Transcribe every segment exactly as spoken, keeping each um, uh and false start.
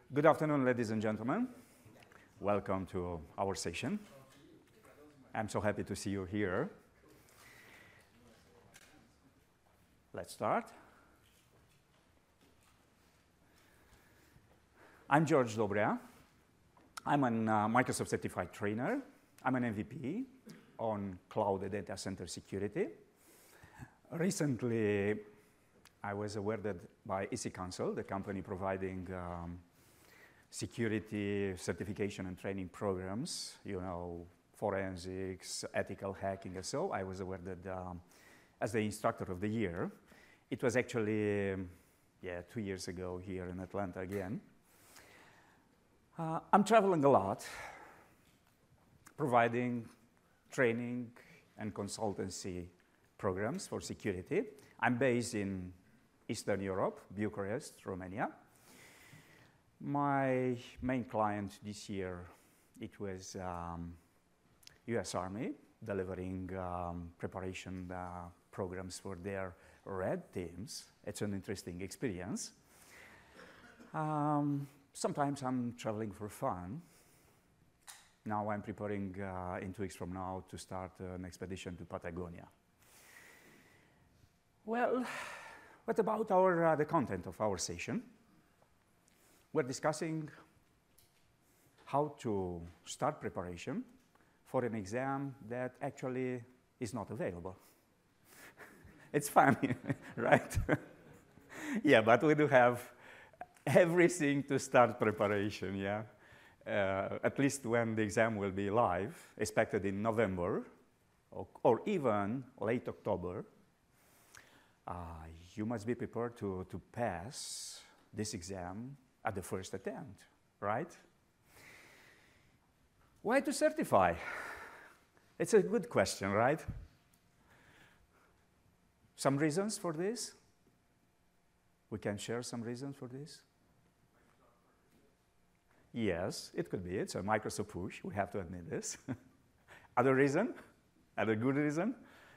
Good afternoon, ladies and gentlemen. Welcome to our session. I'm so happy to see you here. Let's start. I'm George Dobrea. I'm a uh, Microsoft certified trainer. I'm an M V P on cloud and data center security. Recently, I was awarded by E C Council, the company providing um, security certification and training programs, you know, forensics, ethical hacking, and so I was awarded um, as the instructor of the year. It was actually, um, yeah, two years ago here in Atlanta again. Uh, I'm traveling a lot, providing training and consultancy programs for security. I'm based in Eastern Europe, Bucharest, Romania. My main client this year, it was um, U S Army, delivering um, preparation uh, programs for their red teams. It's an interesting experience. Um, sometimes I'm traveling for fun. Now I'm preparing uh, in two weeks from now to start an expedition to Patagonia. Well, what about our, uh, the content of our session? We're discussing how to start preparation for an exam that actually is not available. It's funny, right? Yeah, but we do have everything to start preparation, yeah? Uh, at least when the exam will be live, expected in November, or, or even late October. Uh, you must be prepared to, to pass this exam at the first attempt, right? Why to certify? It's a good question, right? Some reasons for this? We can share some reasons for this? Yes, it could be. It's a Microsoft push. We have to admit this. Other reason? Other good reason?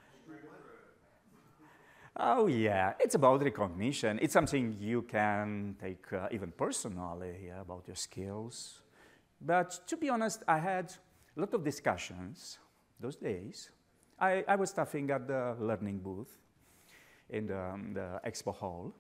Oh, yeah. It's about recognition. It's something you can take uh, even personally, yeah, about your skills. But to be honest, I had a lot of discussions those days. I, I was staffing at the learning booth in the, um, the expo hall.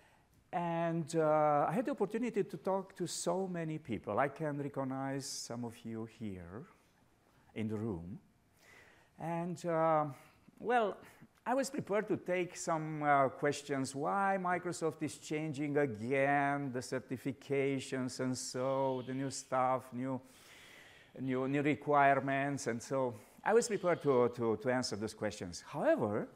And uh, I had the opportunity to talk to so many people. I can recognize some of you here in the room. And, uh, well, I was prepared to take some uh, questions, why Microsoft is changing again the certifications and so, the new stuff, new, new, new requirements, and so I was prepared to, to, to answer those questions. However,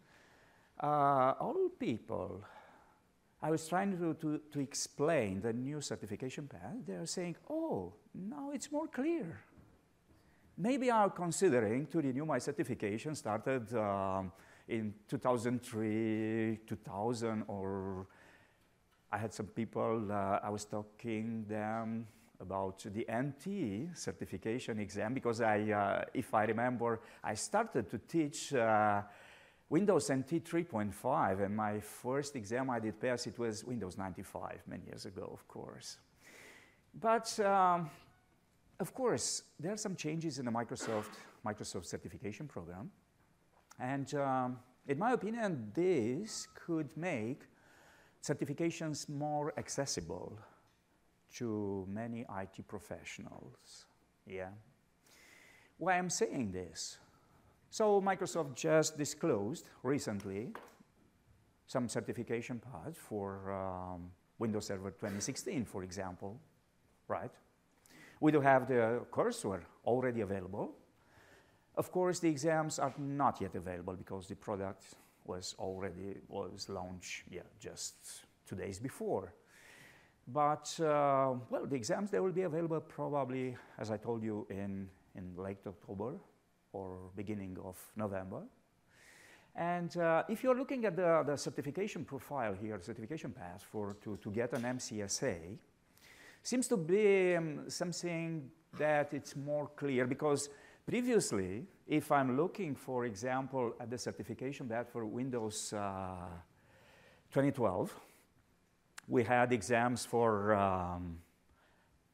uh, all people, I was trying to, to, to explain the new certification path, they are saying, oh, now it's more clear. Maybe I'm considering to renew my certification, started um, in two thousand three, two thousand, or I had some people, uh, I was talking them about the N T certification exam, because I, uh, if I remember, I started to teach uh, Windows N T three point five, and my first exam I did pass, it was Windows ninety-five, many years ago, of course. But, um, of course, there are some changes in the Microsoft, Microsoft certification program. And um, in my opinion, this could make certifications more accessible to many I T professionals. Yeah. Why I'm saying this? So Microsoft just disclosed recently some certification paths for um, Windows Server twenty sixteen, for example, right? We do have the courseware already available. Of course, the exams are not yet available because the product was already was launched, yeah, just two days before. But uh, well, the exams they will be available probably, as I told you, in in late October or beginning of November. And uh, if you're looking at the, the certification profile here, certification path for to to get an M C S A, seems to be um, something that it's more clear because. Previously, if I'm looking, for example, at the certification path for Windows uh, twenty twelve, we had exams for um,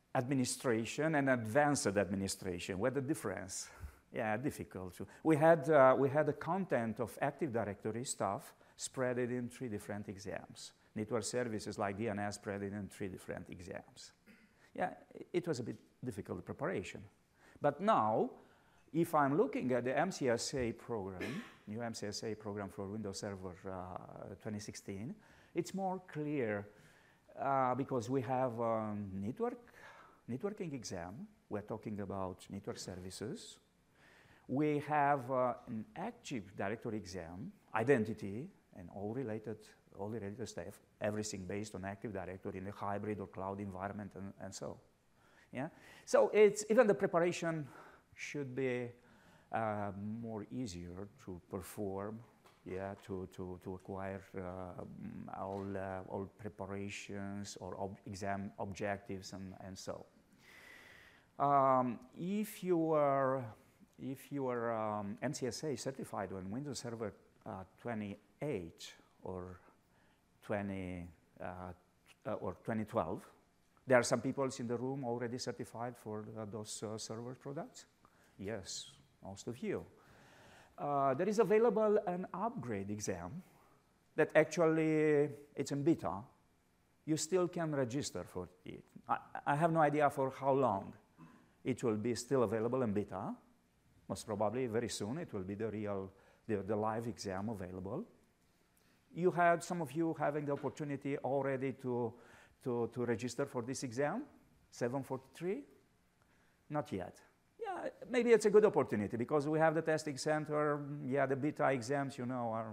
administration and advanced administration. What the difference? Yeah, difficult. To. We had uh, we had the content of Active Directory stuff spread it in three different exams. Network services like D N S spread it in three different exams. Yeah, it was a bit difficult preparation. But now, if I'm looking at the M C S A program, new M C S A program for Windows Server uh, twenty sixteen, it's more clear uh, because we have a network, networking exam. We're talking about network services. We have uh, an Active Directory exam, identity, and all related, all related stuff, everything based on Active Directory in a hybrid or cloud environment, and, and so. Yeah. So it's even the preparation should be uh, more easier to perform. Yeah, to to to acquire uh, all uh, all preparations or ob exam objectives and and so. Um, if you are If you are um, M C S A certified on Windows Server uh, twenty-eight or twenty uh, uh, or twenty twelve, there are some people in the room already certified for uh, those uh, server products. Yes, most of you. Uh, there is available an upgrade exam that actually it's in beta. You still can register for it. I, I have no idea for how long it will be still available in beta. Most probably very soon it will be the real, the, the live exam available. You had, some of you having the opportunity already to, to, to register for this exam, seven forty-three? Not yet. Yeah, maybe it's a good opportunity because we have the testing center. Yeah, the beta exams, you know, are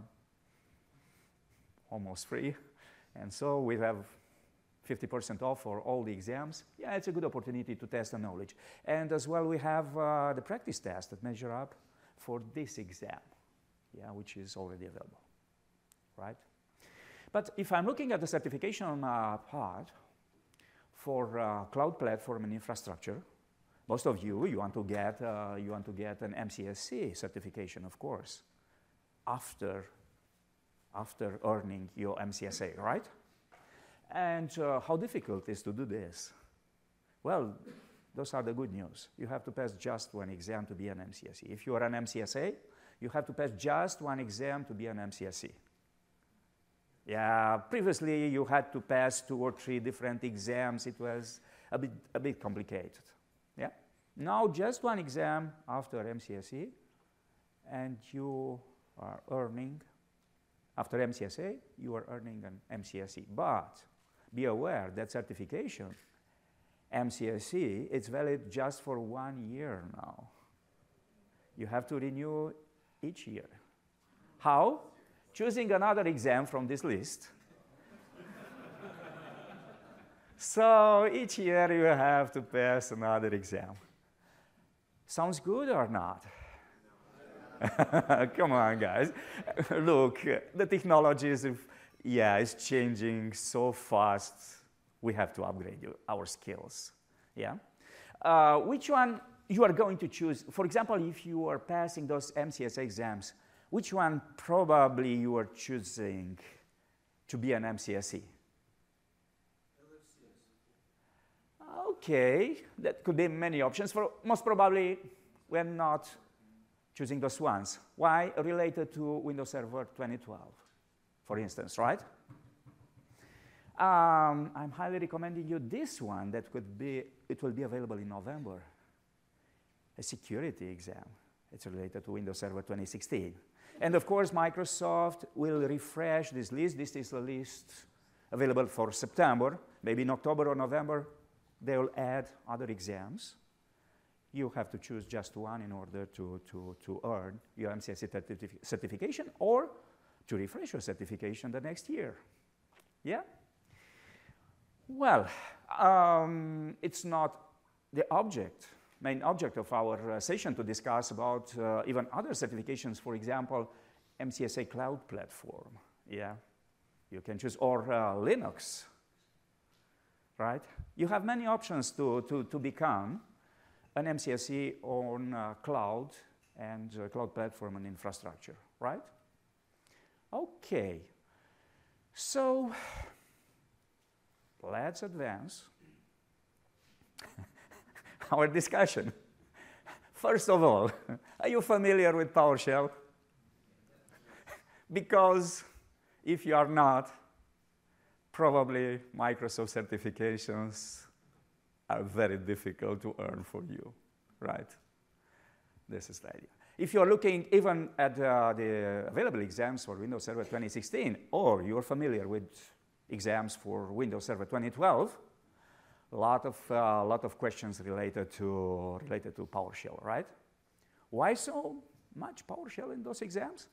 almost free. And so we have fifty percent off for all the exams. Yeah, it's a good opportunity to test the knowledge. And as well, we have uh, the practice test that measure up for this exam, yeah, which is already available, right? But if I'm looking at the certification uh, part for uh, cloud platform and infrastructure, most of you, you want to get, uh, you want to get an M C S C certification, of course, after, after earning your M C S A, right? And uh, how difficult is to do this? Well, those are the good news. You have to pass just one exam to be an M C S E. If you are an M C S A, you have to pass just one exam to be an M C S E. Yeah, previously you had to pass two or three different exams. It was a bit, a bit complicated. Yeah. Now just one exam after M C S E, and you are earning, after M C S A, you are earning an M C S E. But be aware that certification, M C S E, it's valid just for one year now. You have to renew each year. How? Choosing another exam from this list. So each year you have to pass another exam. Sounds good or not? Come on, guys. Look, the technology is, yeah, is changing so fast. We have to upgrade our skills. Yeah. Uh, which one you are going to choose? For example, if you are passing those M C S A exams, which one probably you are choosing to be an M C S E? Okay, that could be many options. For most probably, we're not choosing those ones. Why? Related to Windows Server twenty twelve, for instance, right? Um, I'm highly recommending you this one that could be, it will be available in November. A security exam. It's related to Windows Server twenty sixteen. And of course, Microsoft will refresh this list. This is a list available for September. Maybe in October or November, they will add other exams. You have to choose just one in order to, to, to earn your M C S E certific certification or to refresh your certification the next year. Yeah? Well, um, it's not the object, main object of our uh, session to discuss about uh, even other certifications, for example, M C S A Cloud Platform. Yeah? You can choose, or uh, Linux, right? You have many options to, to, to become an M C S E on uh, cloud and uh, cloud platform and infrastructure, right? Okay, so let's advance. our discussion. First of all, are you familiar with PowerShell? Because if you are not, probably Microsoft certifications are very difficult to earn for you, right? This is the idea. If you're looking even at uh, the available exams for Windows Server twenty sixteen, or you're familiar with exams for Windows Server twenty twelve, a lot of, uh, lot of questions related to, related to PowerShell, right? Why so much PowerShell in those exams?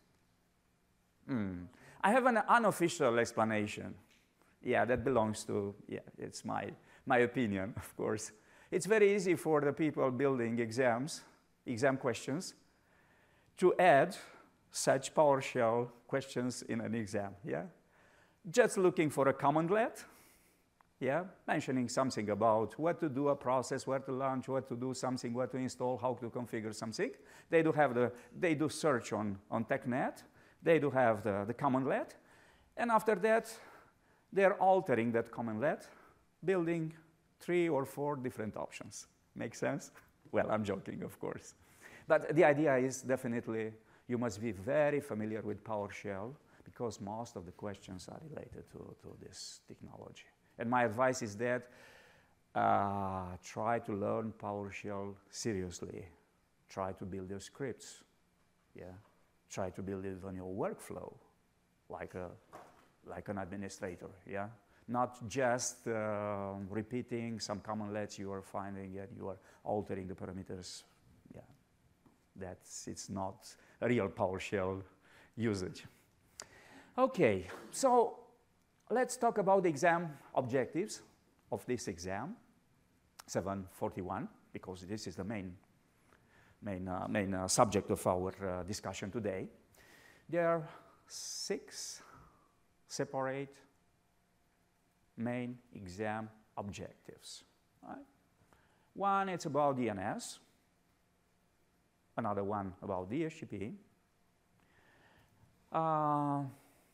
Mm. I have an unofficial explanation. Yeah, that belongs to, yeah, it's my, my opinion, of course. It's very easy for the people building exams, exam questions, to add such PowerShell questions in an exam, yeah? Just looking for a commandlet, yeah? Mentioning something about what to do a process, where to launch, what to do something, what to install, how to configure something. They do have the, they do search on, on TechNet. They do have the, the commandlet. And after that, they're altering that commandlet, building three or four different options. Make sense? Well, I'm joking, of course. But the idea is definitely you must be very familiar with PowerShell because most of the questions are related to, to this technology. And my advice is that uh, try to learn PowerShell seriously. Try to build your scripts. Yeah. Try to build it on your workflow, like a, like an administrator. Yeah. Not just uh, repeating some commandlets you are finding and you are altering the parameters. Yeah. That's, it's not a real PowerShell usage. Okay, so let's talk about the exam objectives of this exam, seven forty-one, because this is the main, main, uh, main uh, subject of our uh, discussion today. There are six separate main exam objectives. Right? One, it's about D N S. Another one about D H C P, uh,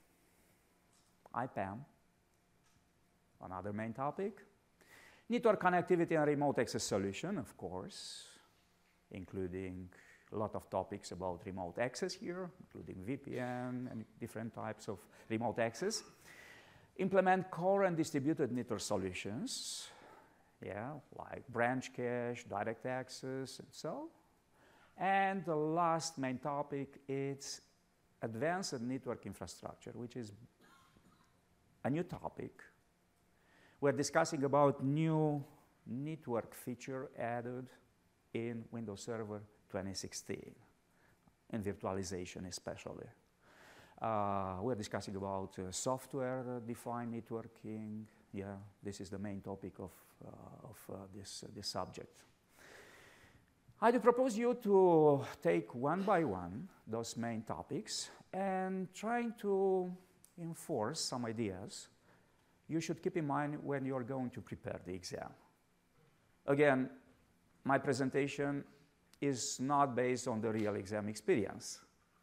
I PAM, another main topic, network connectivity and remote access solution, of course, including a lot of topics about remote access here, including V P N and different types of remote access. Implement core and distributed network solutions, yeah, like branch cache, direct access, and so. And the last main topic is advanced network infrastructure, which is a new topic. We're discussing about new network feature added in Windows Server twenty sixteen, in virtualization especially. Uh, we're discussing about uh, software-defined networking. Yeah, this is the main topic of, uh, of uh, this, uh, this subject. I do propose you to take one by one those main topics and trying to enforce some ideas you should keep in mind when you're going to prepare the exam. Again, my presentation is not based on the real exam experience,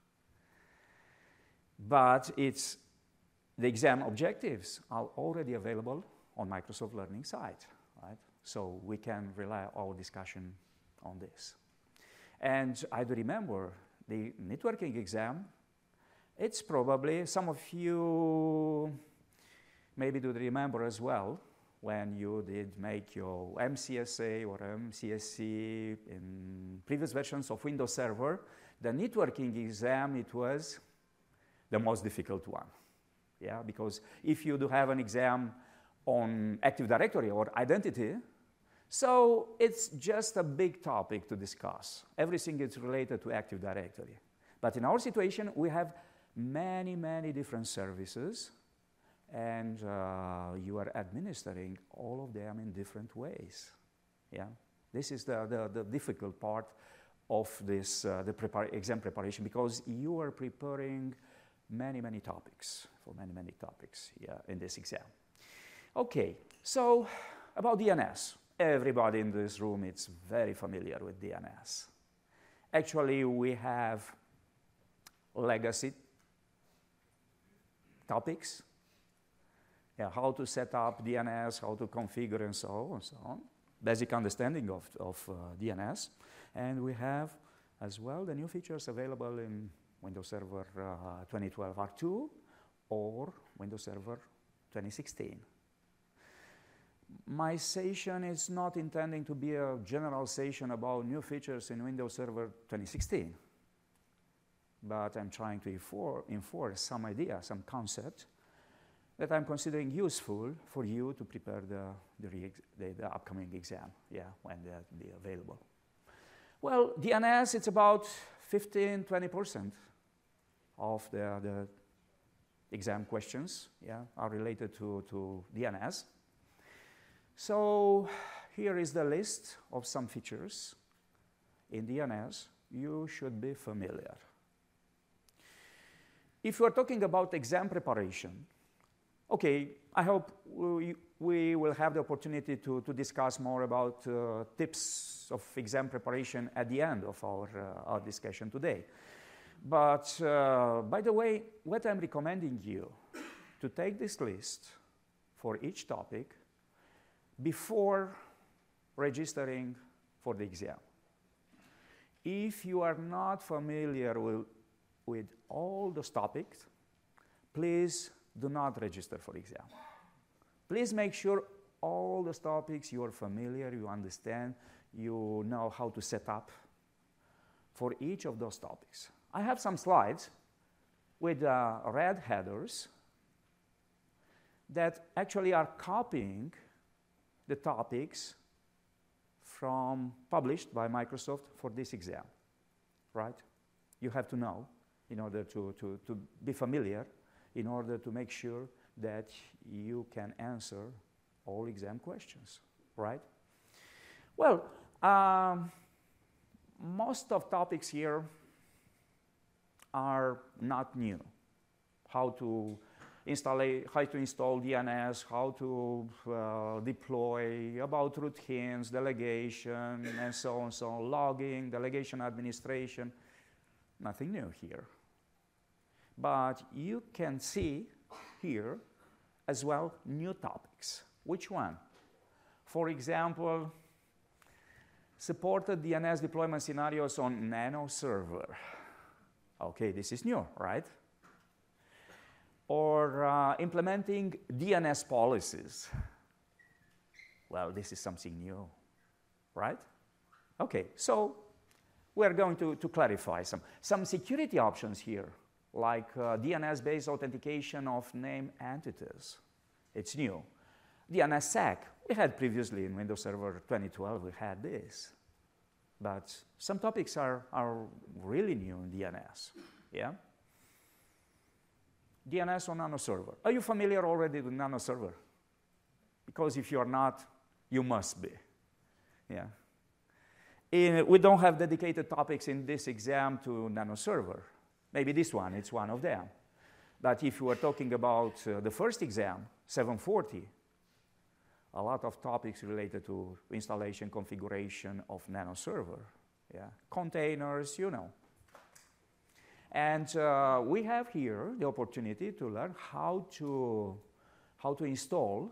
but it's the exam objectives are already available on Microsoft Learning site, right? So we can rely our discussion on this. And I do remember the networking exam, it's probably, some of you maybe do remember as well, when you did make your M C S A or M C S C in previous versions of Windows Server, the networking exam, it was the most difficult one. Yeah, because if you do have an exam on Active Directory or identity, so it's just a big topic to discuss. Everything is related to Active Directory. But in our situation, we have many, many different services, and uh, you are administering all of them in different ways. Yeah, this is the, the, the difficult part of this uh, the prepar exam preparation, because you are preparing many, many topics, for many, many topics yeah, in this exam. Okay, so about D N S. Everybody in this room is very familiar with D N S. Actually, we have legacy topics. Yeah, how to set up D N S, how to configure, and so on and so on. basic understanding of, of uh, D N S. And we have as well the new features available in Windows Server uh, twenty twelve R two or Windows Server twenty sixteen. My session is not intending to be a general session about new features in Windows Server twenty sixteen, but I'm trying to enforce some idea, some concept that I'm considering useful for you to prepare the, the, the, the upcoming exam, yeah, when they'll be available. Well, D N S, it's about fifteen, twenty percent of the, the exam questions, yeah, are related to, to D N S. So here is the list of some features in D N S you should be familiar. If you are talking about exam preparation, okay, I hope we, we will have the opportunity to, to discuss more about uh, tips of exam preparation at the end of our, uh, our discussion today. But uh, by the way, what I'm recommending you to take this list for each topic before registering for the exam. If you are not familiar with, with all those topics, please do not register for exam. Please make sure all those topics you are familiar, you understand, you know how to set up for each of those topics. I have some slides with uh, red headers that actually are copying the topics from published by Microsoft for this exam, right? You have to know in order to, to, to be familiar, in order to make sure that you can answer all exam questions, right? Well, um, most of topics here are not new. How to install, how to install D N S, how to uh, deploy, about root hints, delegation, and so on, so on, logging, delegation administration, nothing new here. But you can see here as well new topics. Which one? For example, supported D N S deployment scenarios on Nano Server. Okay, this is new, right? Or uh, implementing D N S policies. Well, this is something new, right? Okay, so we're going to, to clarify some, some security options here, like uh, D N S-based authentication of name entities. It's new. D N S S E C, we had previously in Windows Server twenty twelve, we had this. But some topics are, are really new in D N S, yeah? D N S on Nano Server. Are you familiar already with Nano Server? Because if you're not, you must be, yeah? In, we don't have dedicated topics in this exam to Nano Server. Maybe this one, it's one of them. But if you are talking about uh, the first exam, seven forty, a lot of topics related to installation, configuration of Nano Server, yeah? Containers, you know. And uh, we have here the opportunity to learn how to, how to install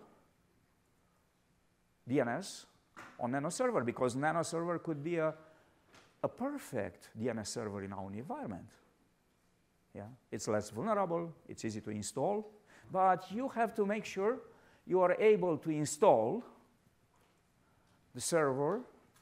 D N S on Nano Server, because Nano Server could be a, a perfect D N S server in our environment. Yeah? It's less vulnerable, it's easy to install, but you have to make sure you are able to install the server,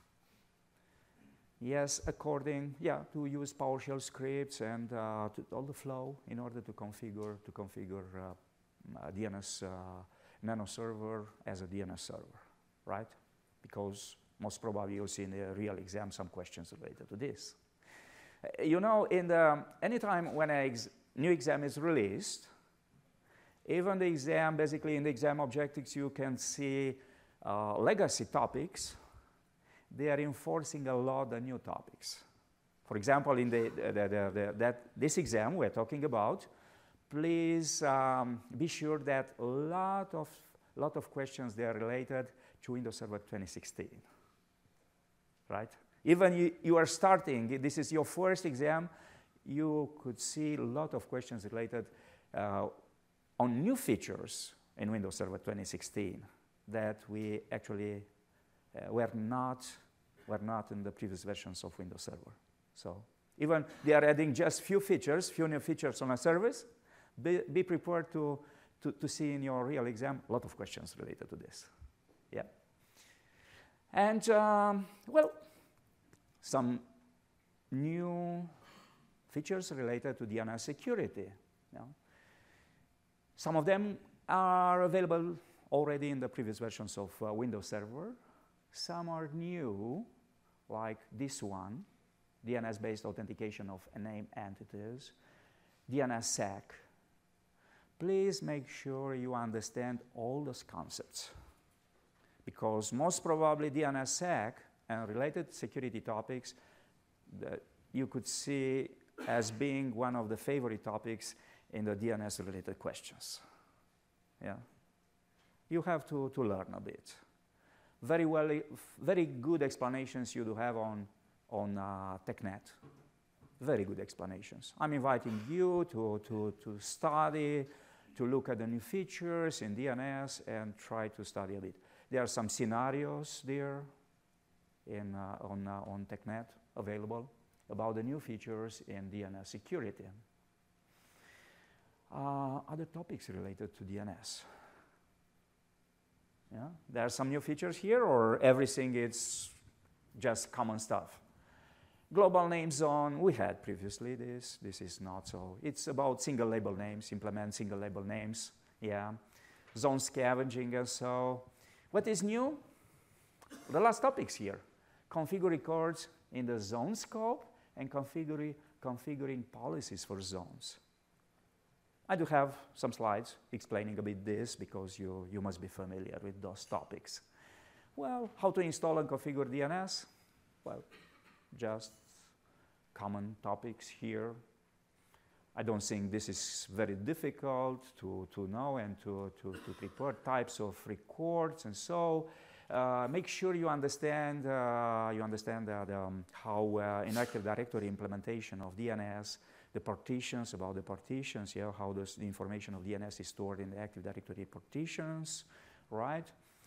yes, according, yeah, to use PowerShell scripts and uh, to all the flow in order to configure, to configure uh, uh, D N S uh, Nano Server as a D N S server, right? Because most probably you'll see in the real exam some questions related to this. Uh, you know, in the, anytime when a ex new exam is released, even the exam, basically in the exam objectives, you can see uh, legacy topics. They are enforcing a lot of new topics. For example, in the, the, the, the, that this exam we're talking about, please um, be sure that a lot of, lot of questions they are related to Windows Server twenty sixteen, right? Even you, you are starting, this is your first exam, you could see a lot of questions related uh, on new features in Windows Server twenty sixteen that we actually uh, were not were not in the previous versions of Windows Server. So even they are adding just few features, few new features on a service. Be, be prepared to, to to see in your real exam a lot of questions related to this. Yeah. And um, well, some new features related to D N S security. You know. Some of them are available already in the previous versions of uh, Windows Server. Some are new, like this one, D N S-based authentication of name entities, D N S S E C. Please make sure you understand all those concepts, because most probably D N S S E C and related security topics that you could see as being one of the favorite topics in the D N S-related questions. Yeah. You have to, to learn a bit. Very well, very good explanations you do have on, on uh, TechNet. Very good explanations. I'm inviting you to, to, to study, to look at the new features in D N S and try to study a bit. There are some scenarios there in, uh, on, uh, on TechNet available about the new features in D N S security. Uh, other topics related to D N S. Yeah? There are some new features here, or everything is just common stuff. Global name zone, we had previously this. This is not so. It's about single label names, implement single label names. Yeah. Zone scavenging and so. What is new? The last topics here. Configure records in the zone scope and configure, configuring policies for zones. I do have some slides explaining a bit this, because you, you must be familiar with those topics. Well, how to install and configure D N S? Well, just common topics here. I don't think this is very difficult to, to know and to, to, to prepare types of records and so. Uh, make sure you understand, uh, you understand uh, the, um, how uh, in Active Directory implementation of D N S, the partitions, about the partitions, yeah, how this, the information of D N S is stored in the Active Directory partitions, right?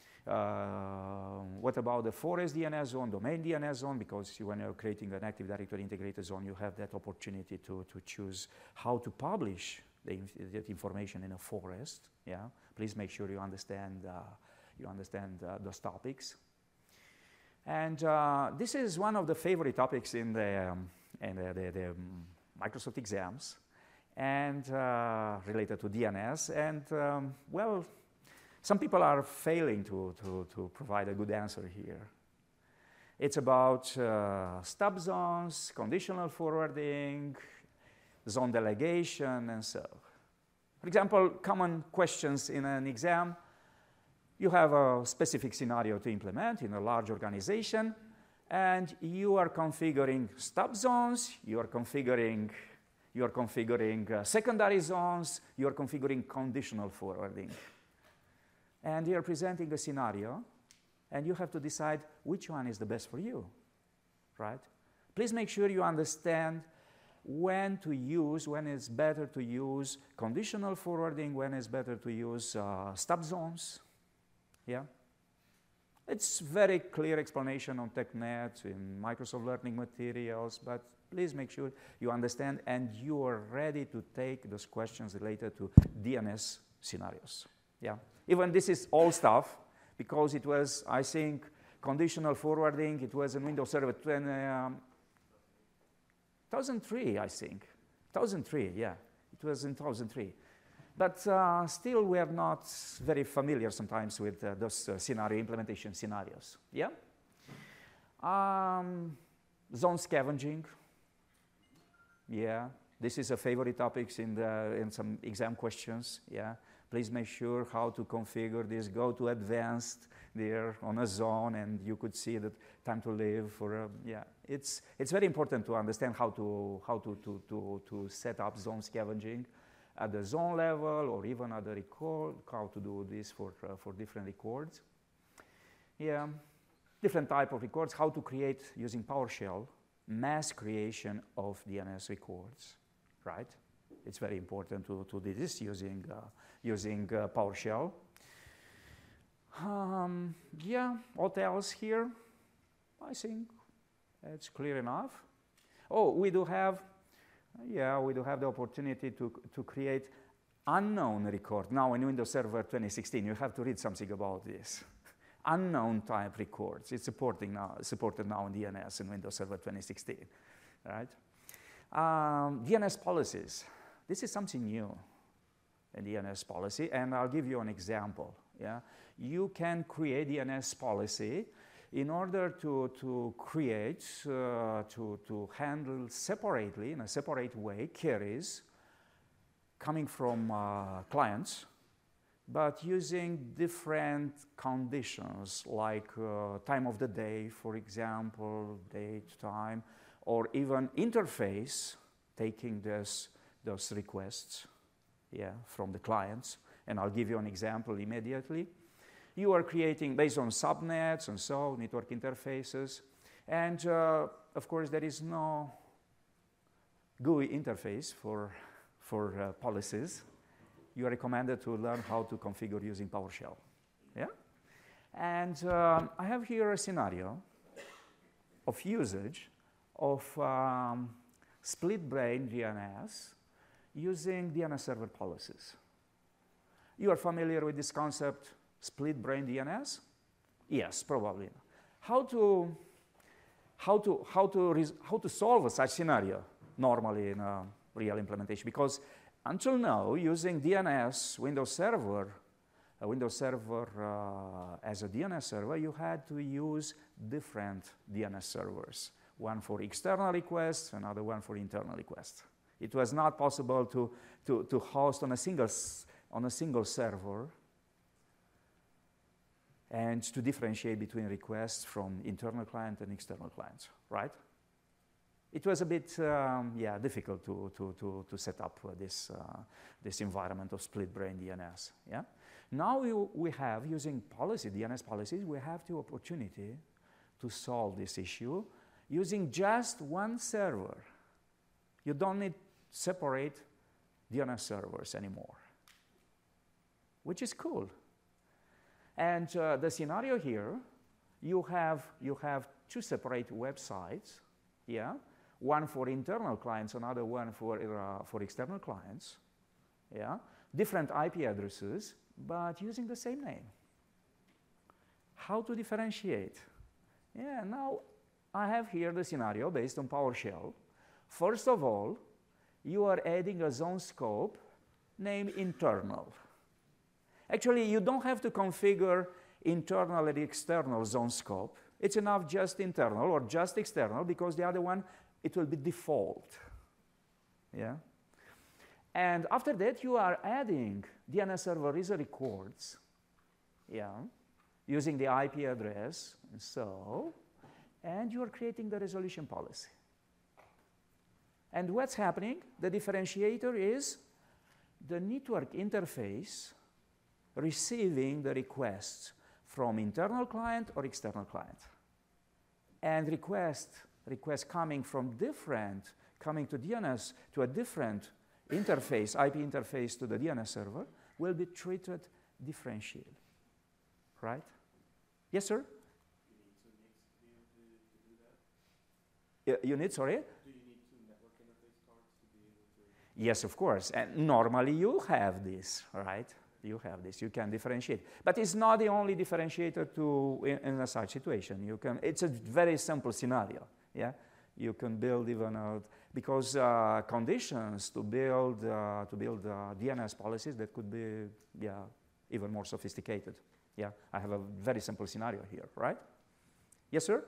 Uh, what about the forest D N S zone, domain D N S zone? Because when you're creating an Active Directory integrated zone, you have that opportunity to, to choose how to publish the, that information in a forest. Yeah, please make sure you understand, uh, you understand uh, those topics. And uh, this is one of the favorite topics in the, um, in the, the, the um, Microsoft exams, and uh, related to D N S. And um, well, some people are failing to, to, to provide a good answer here. It's about uh, stub zones, conditional forwarding, zone delegation, and so. For example, common questions in an exam. You have a specific scenario to implement in a large organization, and you are configuring stub zones, you are configuring, you are configuring uh, secondary zones, you are configuring conditional forwarding. And you are presenting a scenario, and you have to decide which one is the best for you, right? Please make sure you understand when to use, when it's better to use conditional forwarding, when it's better to use uh, stub zones, yeah? It's very clear explanation on TechNet, in Microsoft Learning Materials, but please make sure you understand and you are ready to take those questions related to D N S scenarios. Yeah. Even this is old stuff, because it was, I think, conditional forwarding. It was in Windows Server two thousand three, I think. two thousand three, yeah. It was in two thousand three. But uh, still, we are not very familiar sometimes with uh, those uh, scenario implementation scenarios. Yeah. Um, zone scavenging. Yeah. This is a favorite topics in the in some exam questions. Yeah. Please make sure how to configure this. Go to advanced there on a zone, and you could see that time to live for a, yeah. It's it's very important to understand how to how to to to to set up zone scavenging at the zone level, or even at the record, how to do this for, uh, for different records. Yeah, different type of records, how to create, using PowerShell, mass creation of D N S records, right? It's very important to, to do this using, uh, using uh, PowerShell. Um, yeah, what else here? I think it's clear enough. Oh, we do have, yeah, we do have the opportunity to, to create unknown record. Now in Windows Server twenty sixteen, you have to read something about this. Unknown type records. It's supporting now, supported now in D N S in Windows Server twenty sixteen, right? Um, D N S policies. This is something new in D N S policy, and I'll give you an example. Yeah, you can create D N S policy in order to to create uh, to to handle separately in a separate way queries coming from uh, clients, but using different conditions like uh, time of the day, for example, date, time, or even interface, taking this, those requests yeah, from the clients. And I'll give you an example immediately. You are creating based on subnets and so, network interfaces. And uh, of course, there is no G U I interface for, for uh, policies. You are recommended to learn how to configure using PowerShell. Yeah? And um, I have here a scenario of usage of um, split brain D N S using D N S server policies. You are familiar with this concept, split brain D N S? Yes, probably. How to, how to, how to, how to solve such scenario normally in a real implementation? Because until now, using D N S, Windows Server, a Windows Server uh, as a D N S server, you had to use different D N S servers. One for external requests, another one for internal requests. It was not possible to, to, to host on a, single, on a single server and to differentiate between requests from internal client and external clients, right? It was a bit, um, yeah, difficult to, to, to, to set up uh, this, uh, this environment of split brain D N S, yeah? Now we, we have, using policy, D N S policies, we have the opportunity to solve this issue using just one server. You don't need separate D N S servers anymore, which is cool. And uh, the scenario here, you have, you have two separate websites, yeah? One for internal clients, another one for, uh, for external clients, yeah? Different I P addresses, but using the same name. How to differentiate? Yeah, now I have here the scenario based on PowerShell. First of all, you are adding a zone scope named internal. Actually, you don't have to configure internal and external zone scope. It's enough just internal or just external, because the other one, it will be default. Yeah? And after that, you are adding D N S server user records, yeah, using the I P address, and so, and you are creating the resolution policy. And what's happening? The differentiator is the network interface receiving the requests from internal client or external client. And request, requests coming from different, coming to D N S, to a different interface, I P interface to the D N S server, will be treated differentially, right? Yes, sir? You need two NICs to be able to, to do that? Uh, you need, sorry? Do you need two network interface cards to be able to? Yes, of course. And normally you have this, right? You have this. You can differentiate. But it's not the only differentiator to in, in a such situation. You can. It's a very simple scenario. Yeah, you can build even a, because uh, conditions to build uh, to build uh, D N S policies that could be yeah even more sophisticated. Yeah, I have a very simple scenario here, right? Yes, sir.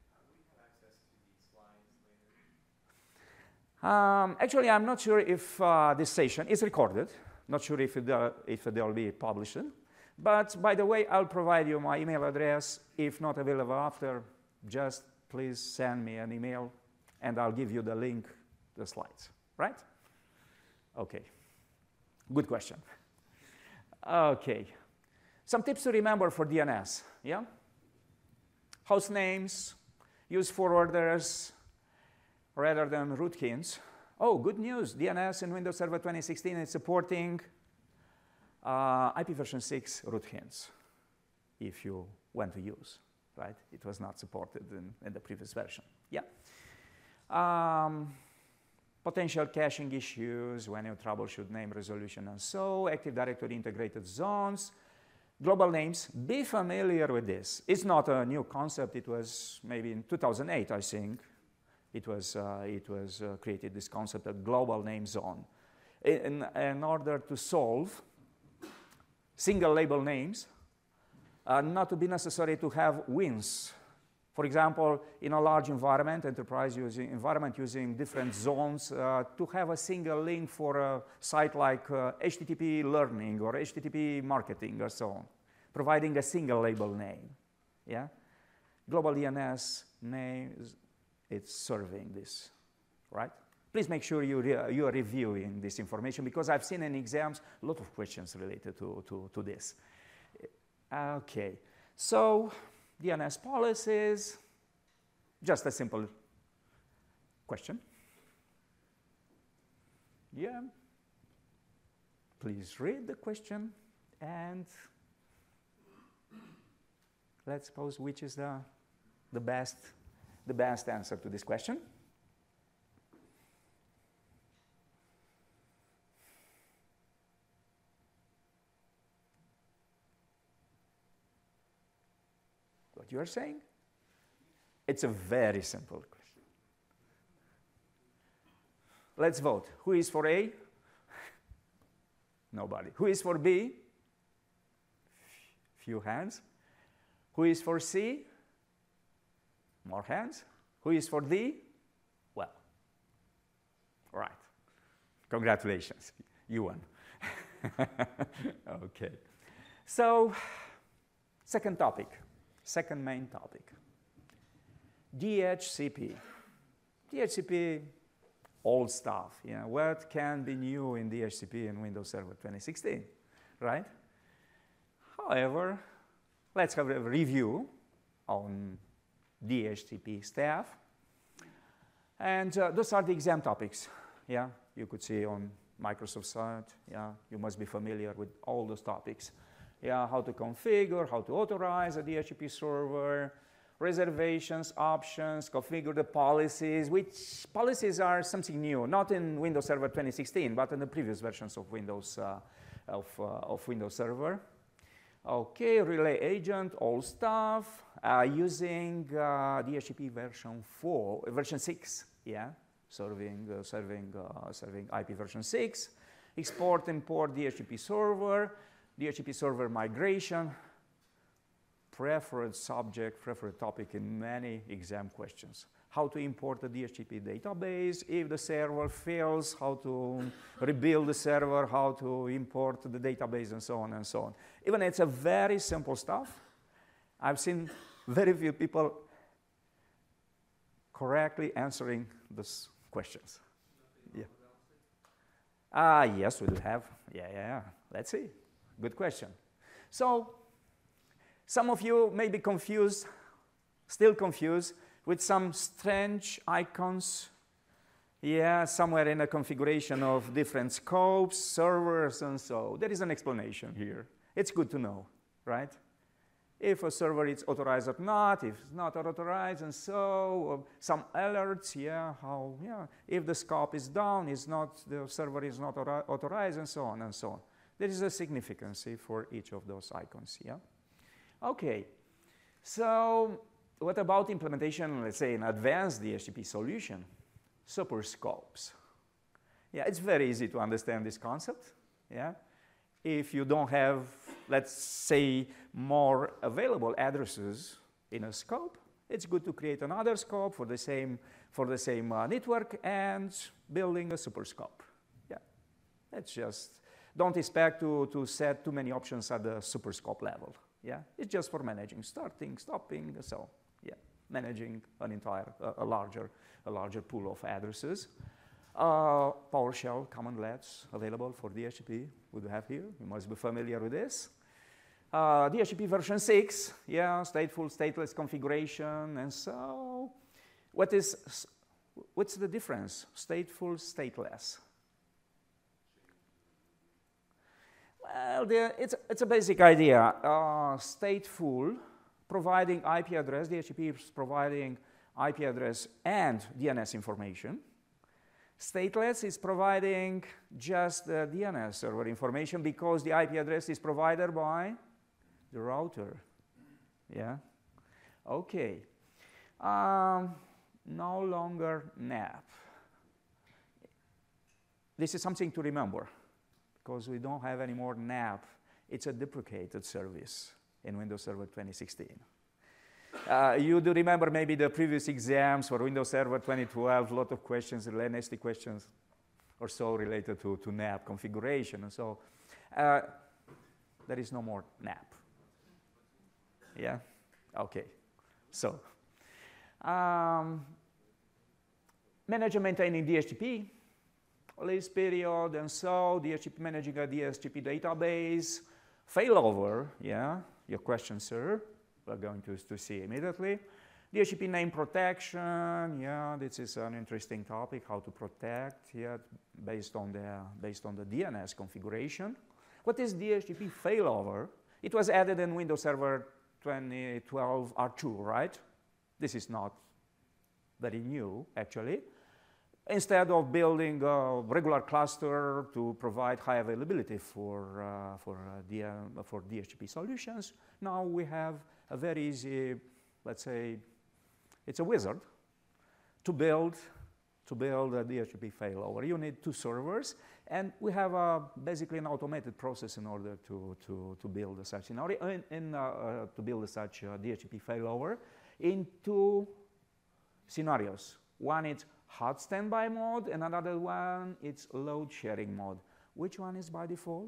Um, actually, I'm not sure if uh, this session is recorded. Not sure if, it, uh, if they'll be published. But by the way, I'll provide you my email address. If not available after, just please send me an email, and I'll give you the link, the slides, right? Okay. Good question. Okay. Some tips to remember for D N S, yeah? Host names, use forwarders rather than root hints. Oh, good news, D N S in Windows Server twenty sixteen is supporting uh, I P version six root hints. if you want to use, right? It was not supported in, in the previous version. Yeah. Um, potential caching issues when you troubleshoot name resolution and so, Active Directory integrated zones, global names, be familiar with this. It's not a new concept. It was maybe in two thousand eight, I think. It was, uh, it was uh, created, this concept of global name zone. In, in order to solve single label names, uh, not to be necessary to have wins. For example, in a large environment, enterprise using environment using different zones, uh, to have a single link for a site like uh, H T T P learning or H T T P marketing or so on, providing a single label name. Yeah, global D N S names, it's serving this, right? Please make sure you, re you are reviewing this information because I've seen in exams a lot of questions related to, to, to this. Okay, so D N S policies, just a simple question. Yeah, please read the question and let's suppose which is the, the, best, the best answer to this question. What you are saying? It's a very simple question. Let's vote. Who is for A? Nobody. Who is for B? Few hands. Who is for C? More hands. Who is for D? Well, all right. Congratulations. You won. Okay. So, second topic. Second main topic, D H C P. D H C P, old stuff. You know, what can be new in D H C P in Windows Server twenty sixteen, right? However, let's have a review on D H C P staff. And uh, those are the exam topics. Yeah, you could see on Microsoft site. Yeah, you must be familiar with all those topics. Yeah, how to configure, how to authorize a D H C P server, reservations, options, configure the policies, which policies are something new, not in Windows Server twenty sixteen, but in the previous versions of Windows, uh, of, uh, of Windows Server. Okay, relay agent, all stuff, uh, using uh, D H C P version four, version six, yeah, serving, uh, serving, uh, serving I P version six, export, import D H C P server, D H C P server migration, preferred subject, preferred topic in many exam questions. How to import the D H C P database, if the server fails, how to rebuild the server, how to import the database, and so on and so on. Even it's a very simple stuff. I've seen very few people correctly answering these questions. Yeah. Ah, yes, we do have. Yeah, yeah, yeah. Let's see. Good question. So, some of you may be confused, still confused, with some strange icons. Yeah, somewhere in a configuration of different scopes, servers, and so. There is an explanation here. It's good to know, right? If a server is authorized or not, if it's not authorized, and so. Some alerts, yeah, how, yeah. If the scope is down, is not, the server is not authorized, and so on and so on. There is a significance for each of those icons, yeah? Okay, so what about implementation, let's say, an advanced D H C P solution? Super scopes. Yeah, it's very easy to understand this concept, yeah? If you don't have, let's say, more available addresses in a scope, it's good to create another scope for the same, for the same uh, network and building a super scope. Yeah, that's just, don't expect to, to set too many options at the super scope level. Yeah, it's just for managing, starting, stopping, so yeah, managing an entire, uh, a larger, a larger pool of addresses. Uh, PowerShell commandlets available for D H C P. We do have here. You must be familiar with this. Uh, D H C P version six. Yeah, stateful, stateless configuration, and so. What is? What's the difference? Stateful, stateless. Well, Well, the, it's, it's a basic idea. Uh, stateful, providing I P address, D H C P is providing I P address and D N S information. Stateless is providing just the D N S server information because the I P address is provided by the router. Yeah? Okay. Um, no longer N A P. This is something to remember because we don't have any more N A P. It's a deprecated service in Windows Server twenty sixteen. Uh, you do remember maybe the previous exams for Windows Server twenty twelve, a lot of questions, nasty questions or so related to, to N A P configuration. And so uh, there is no more N A P. Yeah? Okay. So, um, manage and maintaining D H C P, list period, and so D H C P managing a D H C P database, failover, yeah, your question, sir. We're going to, to see immediately. D H C P name protection, yeah, this is an interesting topic, how to protect, yeah, based on the, based on the D N S configuration. What is D H C P failover? It was added in Windows Server twenty twelve R two, right? This is not very new, actually. Instead of building a regular cluster to provide high availability for, uh, for, uh, D uh, for D H C P solutions, now we have a very easy, let's say, it's a wizard to build, to build a D H C P failover. You need two servers, and we have a, basically an automated process in order to, to, to build a such scenario, in, in, uh, uh, to build a such uh, D H C P failover in two scenarios. One is hot standby mode, and another one it's load sharing mode. Which one is by default?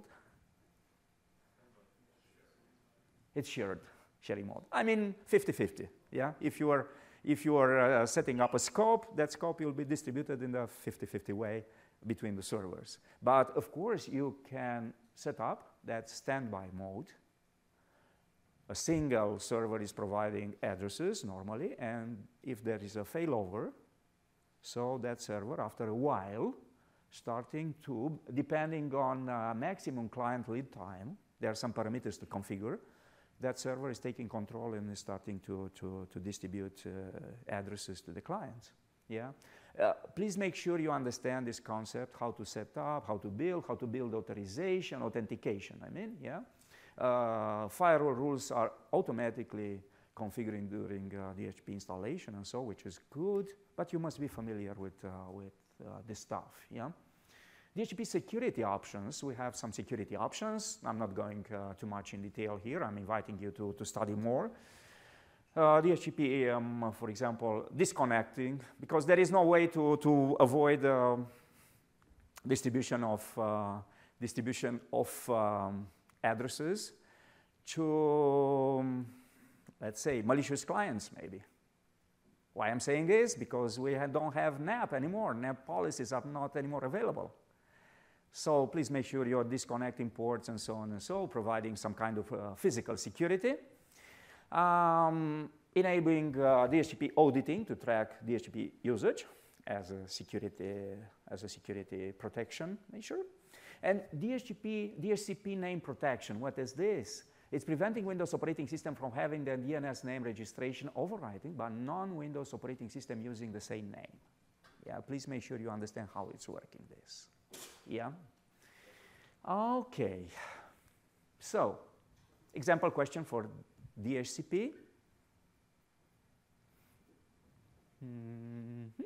It's shared, sharing mode. I mean fifty fifty, yeah? If you are, if you are uh, setting up a scope, that scope will be distributed in the fifty fifty way between the servers. But of course, you can set up that standby mode. A single server is providing addresses normally, and if there is a failover, so that server, after a while, starting to, depending on uh, maximum client lead time, there are some parameters to configure, that server is taking control and is starting to, to, to distribute uh, addresses to the clients. Yeah? Uh, please make sure you understand this concept, how to set up, how to build, how to build authorization, authentication, I mean, yeah? Uh, firewall rules are automatically configuring during uh, D H C P installation and so, which is good, but you must be familiar with, uh, with uh, this stuff, yeah? D H C P security options, we have some security options. I'm not going uh, too much in detail here. I'm inviting you to, to study more. Uh, D H C P, um, for example, disconnecting, because there is no way to, to avoid uh, distribution of, uh, distribution of um, addresses to, um, let's say, malicious clients, maybe. Why I'm saying this? Because we ha don't have N A P anymore. N A P policies are not anymore available. So please make sure you're disconnecting ports and so on and so, providing some kind of uh, physical security. Um, enabling uh, D H C P auditing to track D H C P usage as a security, as a security protection measure. And D H C P, D H C P name protection, what is this? It's preventing Windows operating system from having the D N S name registration overwriting by non-Windows operating system using the same name. Yeah, please make sure you understand how it's working this. Yeah? Okay. So, example question for D H C P. Mm-hmm.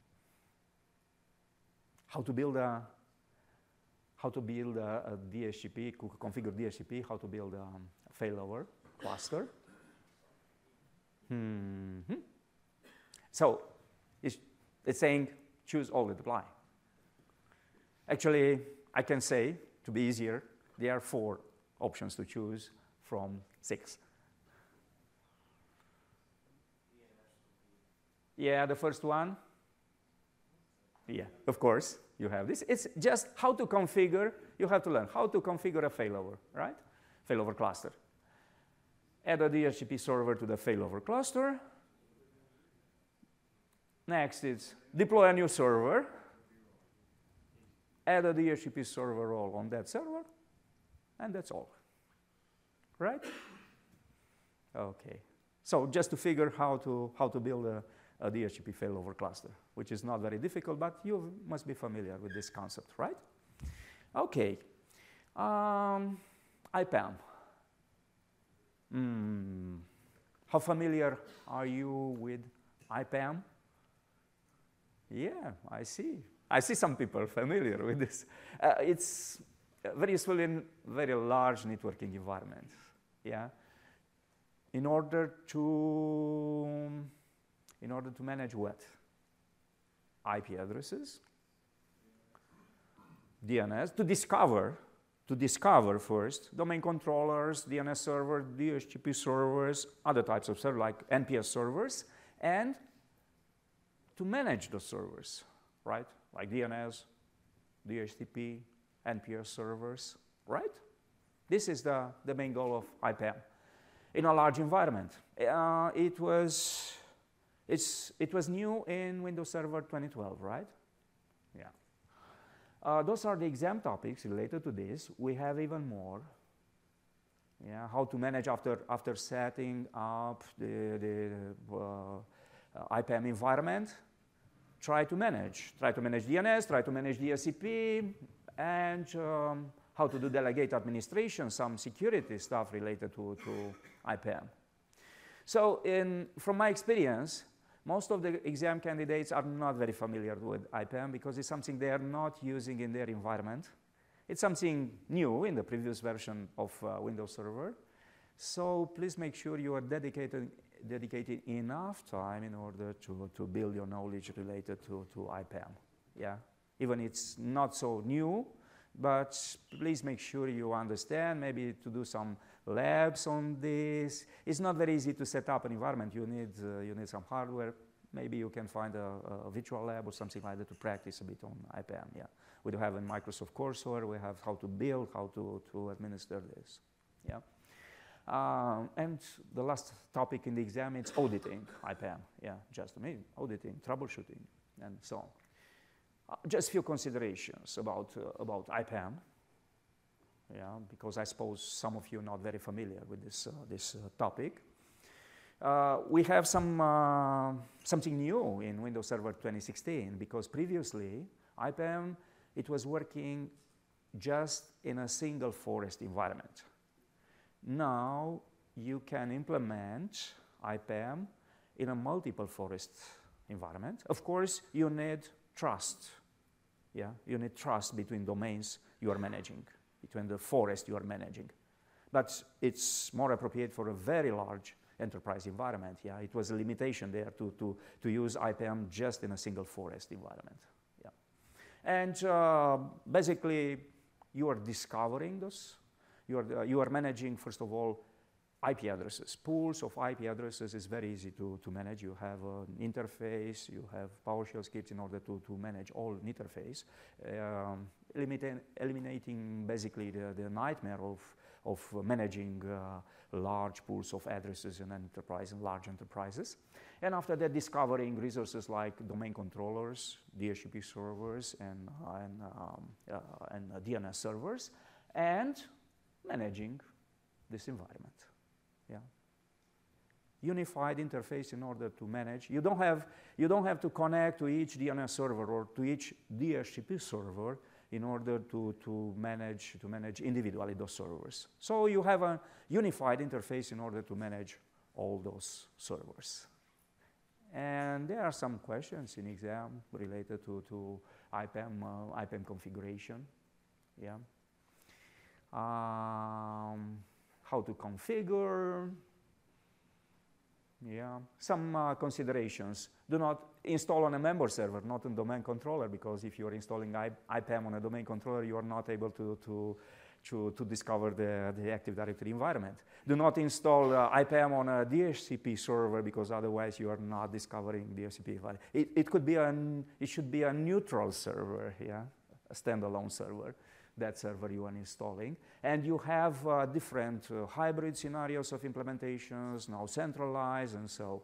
How to build a how to build a, a D H C P, configure D H C P, how to build a, a failover cluster. Mm-hmm. So it's, it's saying choose all and apply. Actually, I can say, to be easier, there are four options to choose from six. Yeah, the first one. Yeah, of course, you have this. It's just how to configure. You have to learn how to configure a failover, right? Failover cluster. Add a D H C P server to the failover cluster. Next is deploy a new server. Add a D H C P server role on that server. and that's all. Right? Okay. So just to figure how to, how to build a, a D H C P failover cluster, which is not very difficult, but you must be familiar with this concept, right? Okay. Um, I PAM. Mm. How familiar are you with I PAM? Yeah, I see. I see some people familiar with this. Uh, it's very useful in very large networking environments. Yeah. In order to, in order to manage what? I P addresses, D N S, to discover, to discover first domain controllers, D N S server, D H C P servers, other types of servers like N P S servers, and to manage those servers, right? Like D N S, D H C P, N P S servers, right? This is the, the main goal of I PAM in a large environment. Uh, it was, it's, it was new in Windows Server twenty twelve, right? Yeah. Uh, those are the exam topics related to this. We have even more. Yeah, how to manage after, after setting up the, the uh, uh, I PAM environment. Try to manage. Try to manage D N S, try to manage D H C P, and um, how to do delegate administration, some security stuff related to, to I PAM. So in, from my experience, most of the exam candidates are not very familiar with I PAM because it's something they are not using in their environment. It's something new in the previous version of uh, Windows Server. So please make sure you are dedicated, dedicated enough time in order to, to build your knowledge related to, to I PAM. Yeah? Even it's not so new, but please make sure you understand, maybe to do some labs on this. It's not very easy to set up an environment. You need, uh, you need some hardware. Maybe you can find a, a virtual lab or something like that to practice a bit on I PAM. Yeah. We do have a Microsoft Cursor. We have how to build, how to, to administer this. Yeah. Um, and the last topic in the exam is auditing I PAM. Yeah, just I mean, auditing, troubleshooting, and so on. Uh, just a few considerations about, uh, about I PAM. Yeah, because I suppose some of you are not very familiar with this, uh, this uh, topic. Uh, we have some, uh, something new in Windows Server twenty sixteen, because previously I PAM, it was working just in a single forest environment. Now you can implement I PAM in a multiple forest environment. Of course, you need trust. Yeah, you need trust between domains you are managing, between the forest you are managing. But it's more appropriate for a very large enterprise environment. Yeah, it was a limitation there to, to, to use I PAM just in a single forest environment. Yeah. And uh, basically, you are discovering those. You are, uh, you are managing, first of all, I P addresses. Pools of I P addresses is very easy to, to manage. You have an interface, you have PowerShell scripts in order to, to manage all interface, um, eliminating, eliminating basically the, the nightmare of, of managing uh, large pools of addresses in an enterprise and large enterprises. And after that, discovering resources like domain controllers, D H C P servers, and, uh, and, um, uh, and uh, D N S servers, and managing this environment. Yeah. Unified interface in order to manage. You don't have, you don't have to connect to each D N S server or to each D H C P server in order to, to, manage, to manage individually those servers. So you have a unified interface in order to manage all those servers. And there are some questions in exam related to, to I PAM, uh, I PAM configuration. Yeah. Um, how to configure. Yeah, some uh, considerations. Do not install on a member server, not on domain controller, because if you are installing I PAM on a domain controller, you are not able to, to, to, to discover the, the Active Directory environment. Do not install uh, I PAM on a D H C P server, because otherwise you are not discovering D H C P environment. It, it could be an, it should be a neutral server, yeah, a standalone server. That server you are installing. And you have uh, different uh, hybrid scenarios of implementations, now centralized and so.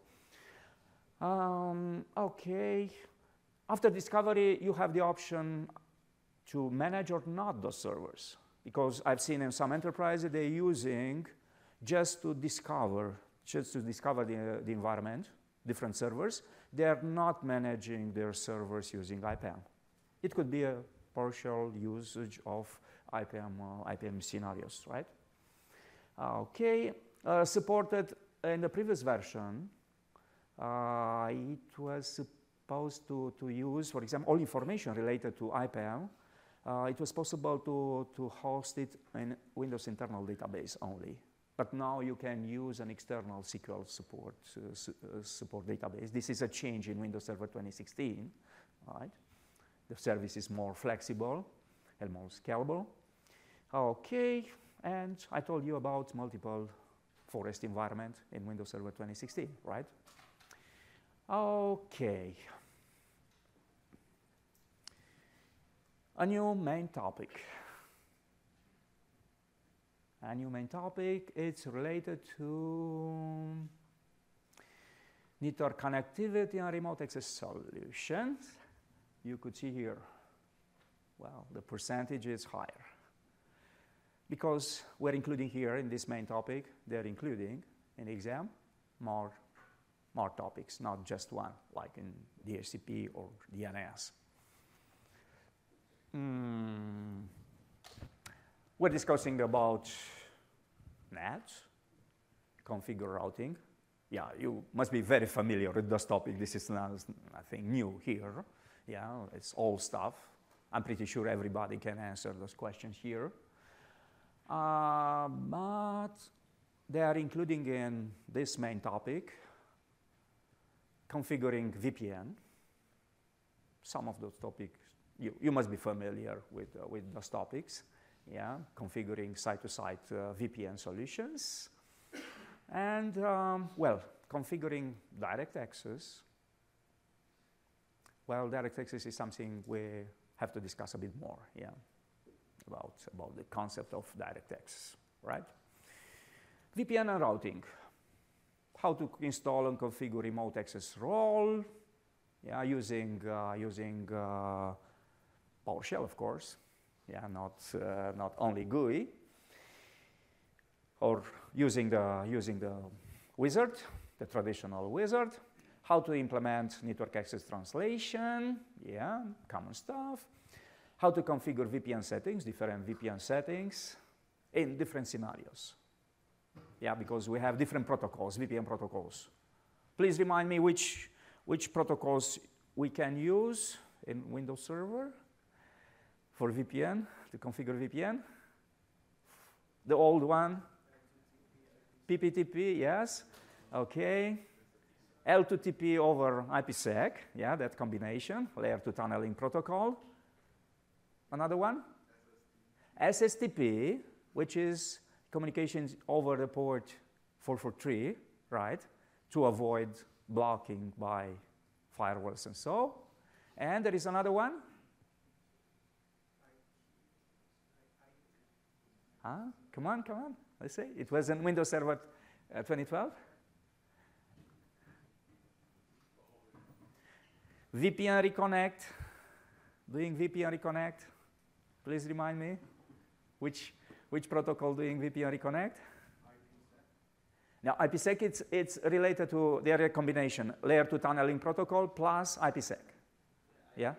Um, okay. After discovery, you have the option to manage or not those servers. because I've seen in some enterprises they're using just to discover, just to discover the, uh, the environment, different servers. They're not managing their servers using I P A M. It could be a partial usage of I P A M, uh, I P A M scenarios, right? Okay, uh, supported in the previous version, uh, it was supposed to, to use, for example, all information related to I P A M. Uh, it was possible to, to host it in Windows internal database only. But now you can use an external S Q L support, uh, su uh, support database. This is a change in Windows Server twenty sixteen, right? The service is more flexible and more scalable. Okay, and I told you about multiple forest environment in Windows Server twenty sixteen, right? Okay. A new main topic. A new main topic, it's related to network connectivity and remote access solutions. You could see here, well, the percentage is higher. Because we're including here in this main topic, they're including in the exam more, more topics, not just one, like in D H C P or D N S. Mm. We're discussing about N A T, configure routing. Yeah, you must be very familiar with this topic. This is not, nothing new here. Yeah, it's old stuff. I'm pretty sure everybody can answer those questions here. Uh, but they are including in this main topic configuring V P N. Some of those topics, you, you must be familiar with, uh, with those topics. Yeah, configuring site-to-site uh, V P N solutions. And, um, well, configuring direct access. Well, direct access is something we have to discuss a bit more, yeah, about, about the concept of direct access, right? V P N and routing. How to install and configure remote access role, yeah, using, uh, using uh, PowerShell, of course. Yeah, not, uh, not only G U I, or using the, using the wizard, the traditional wizard. How to implement network access translation, yeah, common stuff. How to configure V P N settings, different V P N settings in different scenarios. Yeah, because we have different protocols, V P N protocols. Please remind me which, which protocols we can use in Windows Server for V P N, to configure V P N. The old one, P P T P, yes, okay. L two T P over IPsec, yeah, that combination, layer two tunneling protocol. Another one? S S T P, which is communications over the port four forty-three, right, to avoid blocking by firewalls and so. And there is another one. Huh? Come on, come on, let's say. It was in Windows Server uh, twenty twelve. V P N Reconnect, doing V P N Reconnect. Please remind me, which, which protocol doing V P N Reconnect? Now, IPsec, it's, it's related to their combination, layer two tunneling protocol plus IPsec. Yeah?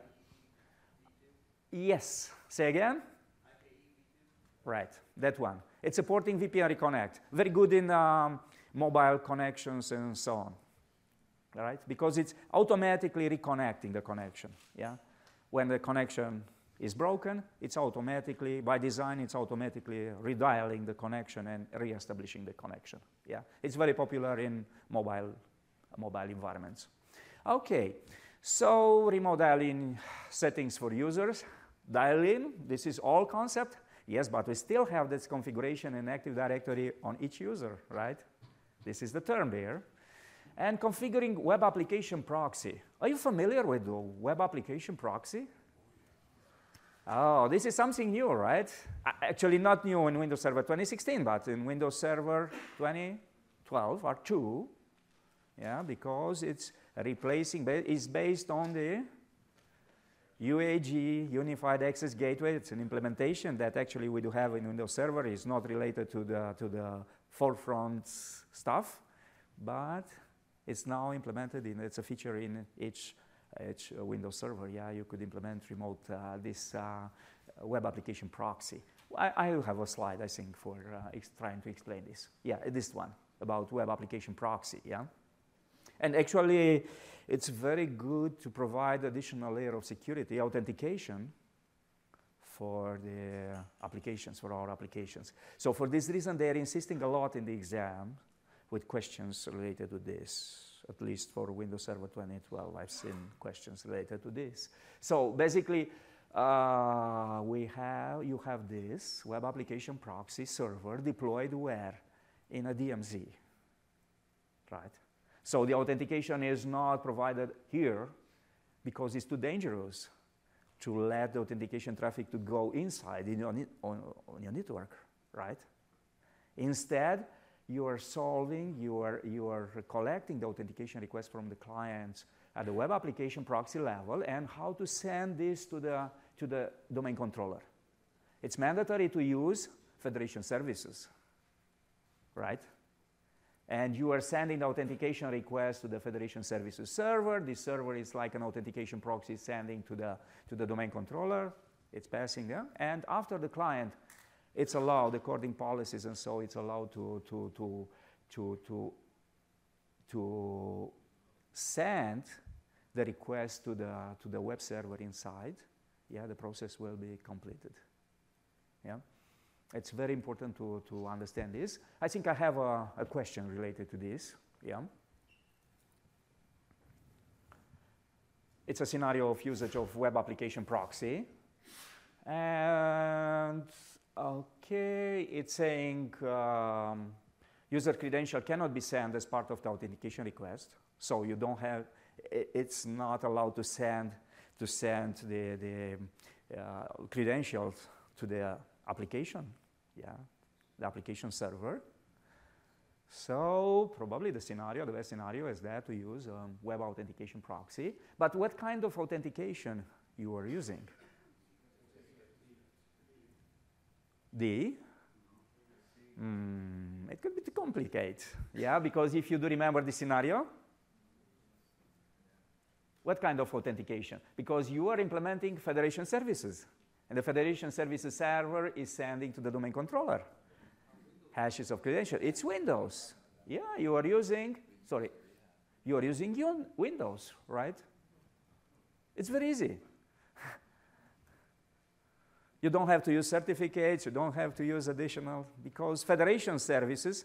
Yes, say again? Right, that one. It's supporting V P N Reconnect. Very good in um, mobile connections and so on. All right, because it's automatically reconnecting the connection. Yeah, when the connection is broken, it's automatically, by design, it's automatically redialing the connection and reestablishing the connection. Yeah, it's very popular in mobile, mobile environments. Okay, so remote dial-in settings for users. Dial-in, this is all concept. Yes, but we still have this configuration in Active Directory on each user, right? This is the term there. And configuring web application proxy. Are you familiar with the web application proxy? Oh, this is something new, right? Actually not new in Windows Server twenty sixteen, but in Windows Server twenty twelve or two, yeah, because it's replacing, it's based on the U A G, Unified Access Gateway, it's an implementation that actually we do have in Windows Server. It's not related to the, to the forefront stuff, but it's now implemented in, it's a feature in each, each uh, Windows Server. Yeah, you could implement remote, uh, this uh, web application proxy. I, I will have a slide, I think, for uh, trying to explain this. Yeah, this one, about web application proxy, yeah? And actually, it's very good to provide additional layer of security, authentication, for the applications, for our applications. So for this reason, they are insisting a lot in the exam with questions related to this. At least for Windows Server twenty twelve, I've seen questions related to this. So basically, uh, we have, you have this web application proxy server deployed where? In a D M Z, right? So the authentication is not provided here because it's too dangerous to let the authentication traffic to go inside in your on, on your network, right? Instead, you are solving, you are, you are collecting the authentication request from the clients at the web application proxy level and how to send this to the, to the domain controller. It's mandatory to use Federation services, right? And you are sending the authentication request to the Federation Services server. This server is like an authentication proxy sending to the, to the domain controller. It's passing there. And after the client, it's allowed, according policies, and so it's allowed to, to, to, to, to, to send the request to the, to the web server inside. Yeah, the process will be completed. Yeah. It's very important to, to understand this. I think I have a, a question related to this. Yeah. It's a scenario of usage of web application proxy. And okay, it's saying um, user credential cannot be sent as part of the authentication request. So you don't have, it's not allowed to send, to send the, the uh, credentials to the application, yeah, the application server. So probably the scenario, the best scenario is that to use um, web authentication proxy. But what kind of authentication you are using? D? Mm, it could be too complicated, yeah, because if you do remember the scenario, what kind of authentication? Because you are implementing Federation services. And the Federation Services server is sending to the domain controller hashes of credentials. It's Windows. Yeah, you are using, sorry, you are using Windows, right? It's very easy. You don't have to use certificates. You don't have to use additional, because Federation Services,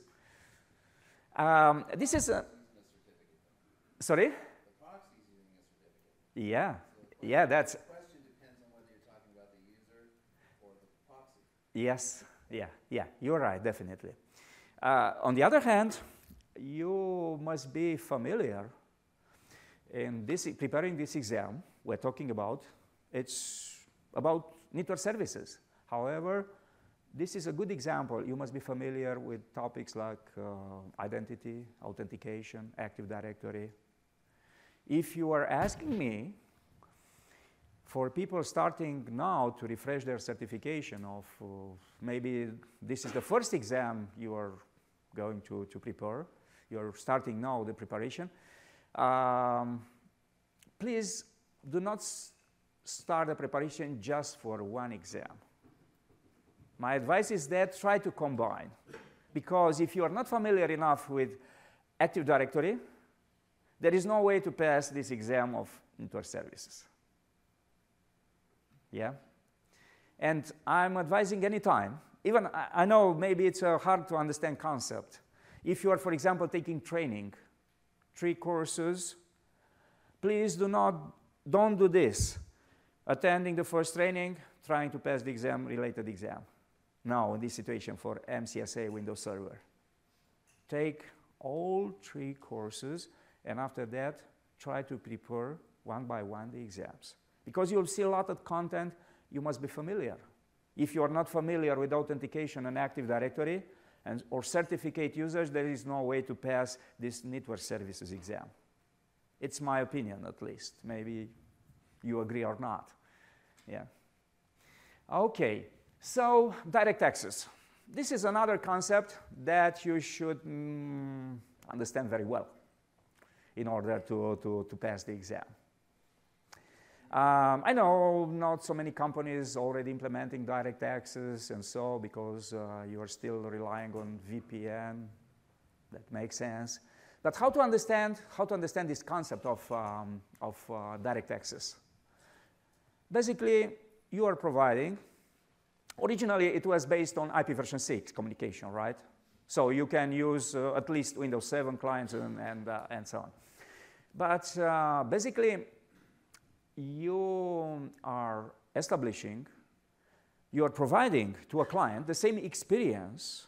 um, this is a, sorry? The proxy is using a certificate. Yeah, So yeah, that's, the question depends on whether you're talking about the user or the proxy. yes, yeah, yeah, you're right, definitely. Uh, on the other hand, you must be familiar in this, preparing this exam we're talking about. It's about network services. However, this is a good example. You must be familiar with topics like uh, identity, authentication, Active Directory. If you are asking me for people starting now to refresh their certification of uh, maybe this is the first exam you are going to, to prepare, you're starting now the preparation, um, please do not s start the preparation just for one exam. My advice is that try to combine, because if you are not familiar enough with Active Directory, there is no way to pass this exam of network services. Yeah? And I'm advising anytime, even I, I know maybe it's a hard to understand concept. If you are, for example, taking training, three courses, please do not, don't do this. Attending the first training, trying to pass the exam, related exam. Now, in this situation for M C S A Windows Server. Take all three courses, and after that, try to prepare one by one the exams. Because you'll see a lot of content, you must be familiar. If you are not familiar with authentication and Active Directory and, or certificate users, there is no way to pass this network services exam. It's my opinion, at least. Maybe you agree or not. Yeah. Okay, so direct access. This is another concept that you should mm, understand very well in order to, to, to pass the exam. Um, I know not so many companies already implementing direct access and so because uh, you are still relying on V P N. That makes sense. But how to understand, how to understand this concept of, um, of uh, direct access? Basically, you are providing, originally it was based on I P version six communication, right? So you can use uh, at least Windows seven clients and, and, uh, and so on. But uh, basically, you are establishing, you are providing to a client the same experience.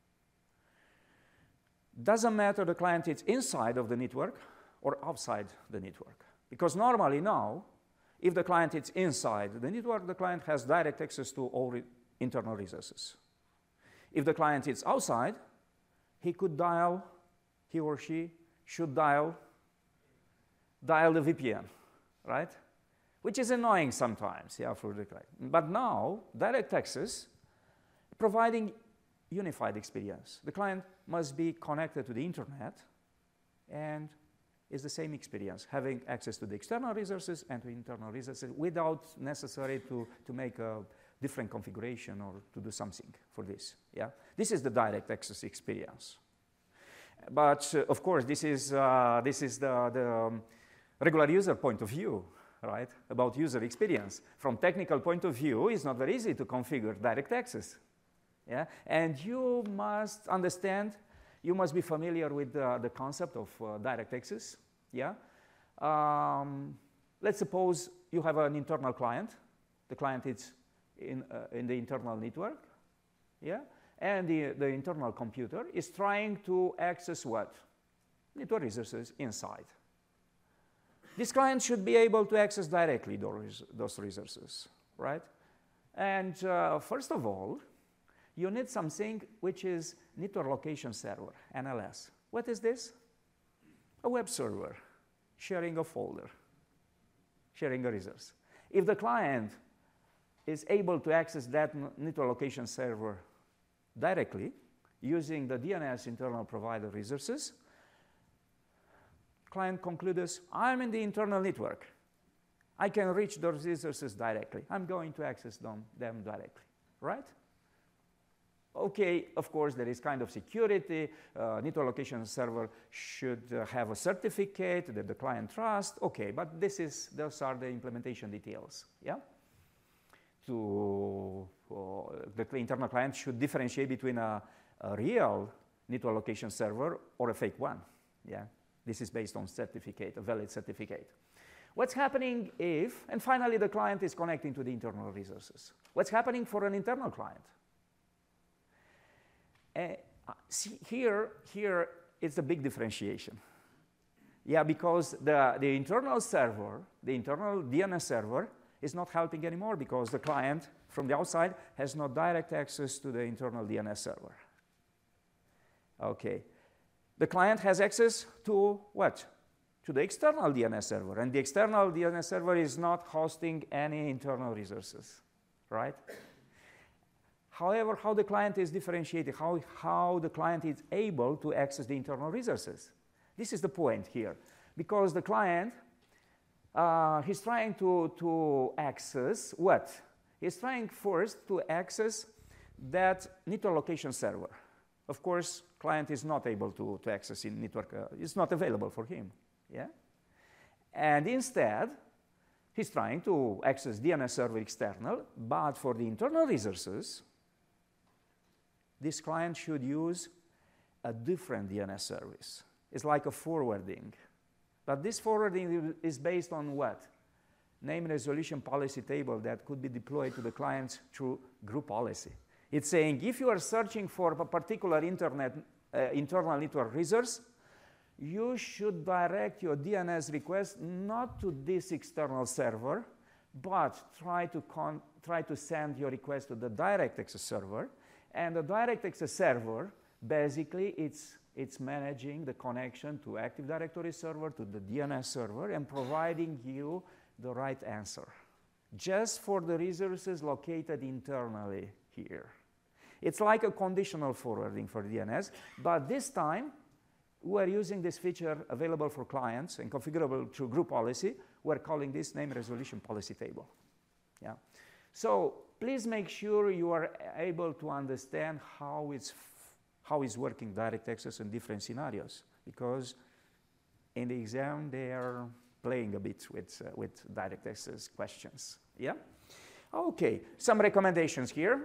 Doesn't matter the client is inside of the network or outside the network. Because normally now, if the client is inside the network, the client has direct access to all re internal resources. If the client is outside, he could dial, he or she should dial, dial the V P N, right? Which is annoying sometimes, yeah, for the client. But now, direct access, providing unified experience. The client must be connected to the internet and is the same experience, having access to the external resources and to internal resources without necessary to, to make a different configuration or to do something for this, yeah? This is the direct access experience. But, uh, of course, this is, uh, this is the, the um, regular user point of view, right, about user experience. From technical point of view, it's not very easy to configure direct access. Yeah? And you must understand, you must be familiar with uh, the concept of uh, direct access. Yeah? Um, let's suppose you have an internal client. The client is in, uh, in the internal network. Yeah? And the, the internal computer is trying to access what? Network resources inside. This client should be able to access directly those, those resources, right? And uh, first of all, you need something which is Network Location Server, N L S. What is this? A web server sharing a folder, sharing a resource. If the client is able to access that Network Location Server directly using the D N S internal provider resources, client concludes, I'm in the internal network. I can reach those resources directly. I'm going to access them, them directly, right? Okay, of course, there is kind of security. Uh, Network Location Server should uh, have a certificate that the client trusts. Okay, but this is, those are the implementation details, yeah? To, uh, the internal client should differentiate between a, a real Network Location Server or a fake one, yeah? This is based on certificate, a valid certificate. What's happening if, and finally the client is connecting to the internal resources. What's happening for an internal client? Uh, see, here, here it's a big differentiation. Yeah, because the, the internal server, the internal D N S server is not helping anymore because the client from the outside has no direct access to the internal D N S server. Okay. The client has access to what? To the external D N S server, and the external D N S server is not hosting any internal resources, right? However, how the client is differentiated, how, how the client is able to access the internal resources. This is the point here, because the client, uh, he's trying to, to access what? He's trying first to access that network location server. Of course, client is not able to, to access in network, uh, it's not available for him, yeah? And instead, he's trying to access D N S server external, but for the internal resources, this client should use a different D N S service. It's like a forwarding. But this forwarding is based on what? Name resolution policy table that could be deployed to the clients through group policy. It's saying if you are searching for a particular internet, uh, internal network resource, you should direct your D N S request not to this external server, but try to, con try to send your request to the direct access server. And the direct access server, basically, it's, it's managing the connection to Active Directory server, to the D N S server, and providing you the right answer. just for the resources located internally here. It's like a conditional forwarding for D N S, but this time we're using this feature available for clients and configurable through group policy. We're calling this name resolution policy table. Yeah. So please make sure you are able to understand how it's, how it's working direct access in different scenarios, because in the exam they are playing a bit with, uh, with direct access questions. Yeah? Okay, some recommendations here.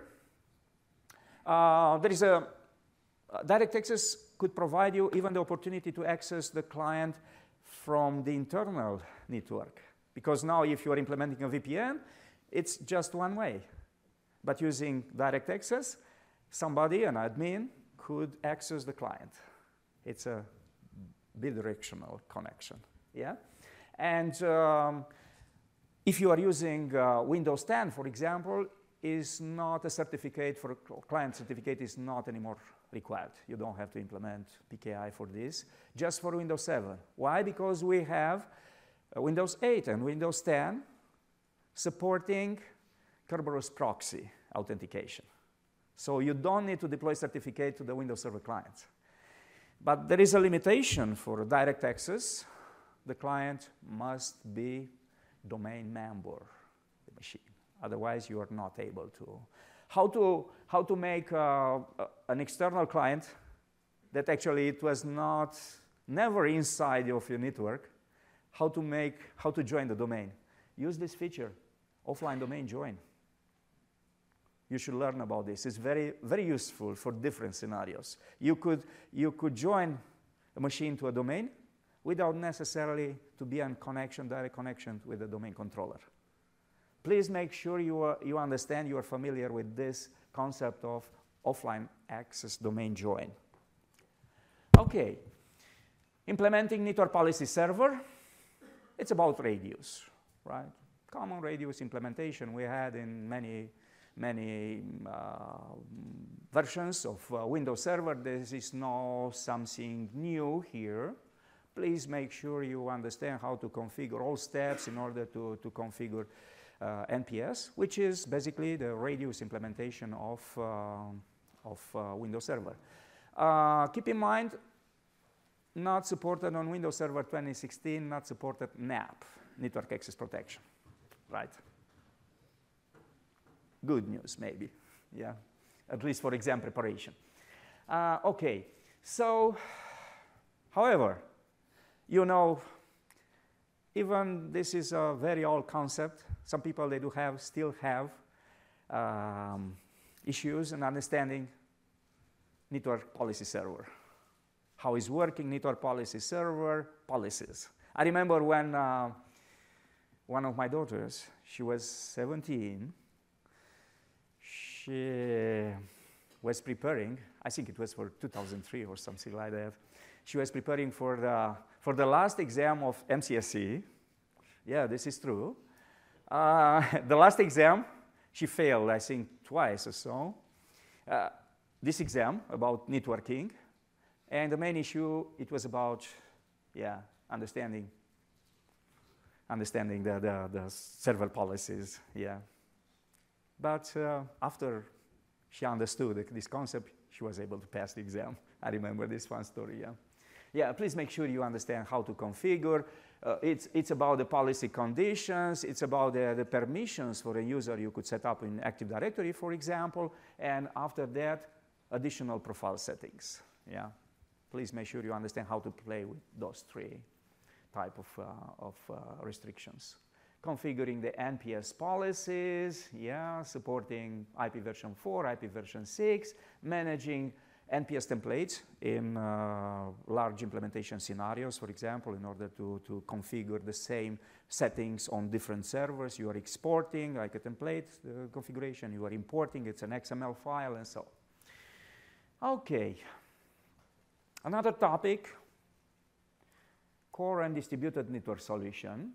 Uh, there is a, uh, direct access could provide you even the opportunity to access the client from the internal network. Because now if you are implementing a V P N, it's just one way. But using direct access, somebody, an admin, could access the client. It's a bidirectional connection. Yeah? And um, if you are using uh, Windows ten, for example, is not a certificate for a client certificate is not anymore required. You don't have to implement P K I for this, just for Windows seven. Why? Because we have uh, Windows eight and Windows ten supporting Kerberos proxy authentication. So you don't need to deploy certificate to the Windows Server client. But there is a limitation for direct access. The client must be domain member, the machine. Otherwise, you are not able to. How to, how to make uh, an external client that actually it was not, never inside of your network, how to make, how to join the domain. Use this feature, offline domain join. You should learn about this. It's very, very useful for different scenarios. You could, you could join a machine to a domain without necessarily to be in connection, direct connection with the domain controller. Please make sure you, are, you understand, you are familiar with this concept of offline access domain join. Okay, implementing network policy server. It's about radius, right? Common radius implementation we had in many, many uh, versions of uh, Windows Server. This is not something new here. Please make sure you understand how to configure all steps in order to, to configure uh, N P S, which is basically the radius implementation of, uh, of uh, Windows Server. Uh, keep in mind, not supported on Windows Server twenty sixteen, not supported N A P, Network Access Protection, right? Good news, maybe, yeah, at least for exam preparation. Uh, okay, so, however, you know, even this is a very old concept. Some people, they do have, still have um, issues in understanding network policy server. How is working network policy server policies. I remember when uh, one of my daughters, she was seventeen, she was preparing, I think it was for two thousand three or something like that. She was preparing for the, for the last exam of M C S E. Yeah, this is true. Uh, the last exam, she failed, I think, twice or so. Uh, this exam about networking. And the main issue, it was about, yeah, understanding, understanding the, the, the server policies, yeah. But uh, after she understood this concept, she was able to pass the exam. I remember this one story, yeah. Yeah, please make sure you understand how to configure. Uh, it's, it's about the policy conditions. It's about the, the permissions for a user you could set up in Active Directory, for example. And after that, additional profile settings, yeah. Please make sure you understand how to play with those three type of, uh, of uh, restrictions. Configuring the N P S policies, yeah, supporting I P version four, I P version six, managing N P S templates in uh, large implementation scenarios, for example, in order to, to configure the same settings on different servers. You are exporting like a template uh, configuration, you are importing, it's an X M L file, and so on. Okay. Another topic, core and distributed network solution.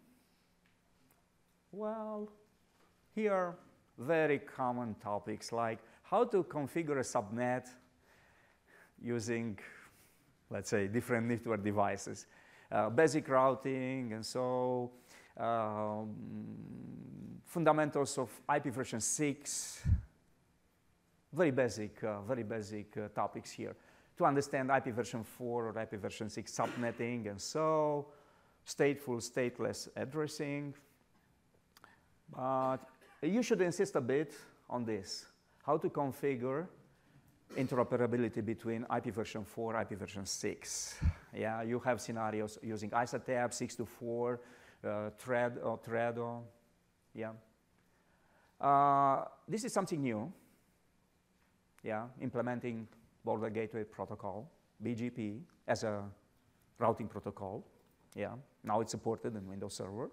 Well, here, very common topics like how to configure a subnet using, let's say, different network devices, uh, basic routing, and so Um, fundamentals of I P version six. Very basic, uh, very basic uh, topics here. To understand I P version four or I P version six subnetting and so, stateful, stateless addressing. But you should insist a bit on this, how to configure interoperability between I P version four, I P version six. Yeah, you have scenarios using ISATAP, six to four, uh, thread or Threado. Yeah. Uh, this is something new. Yeah, implementing Border Gateway Protocol, B G P, as a routing protocol. Yeah, now it's supported in Windows Server.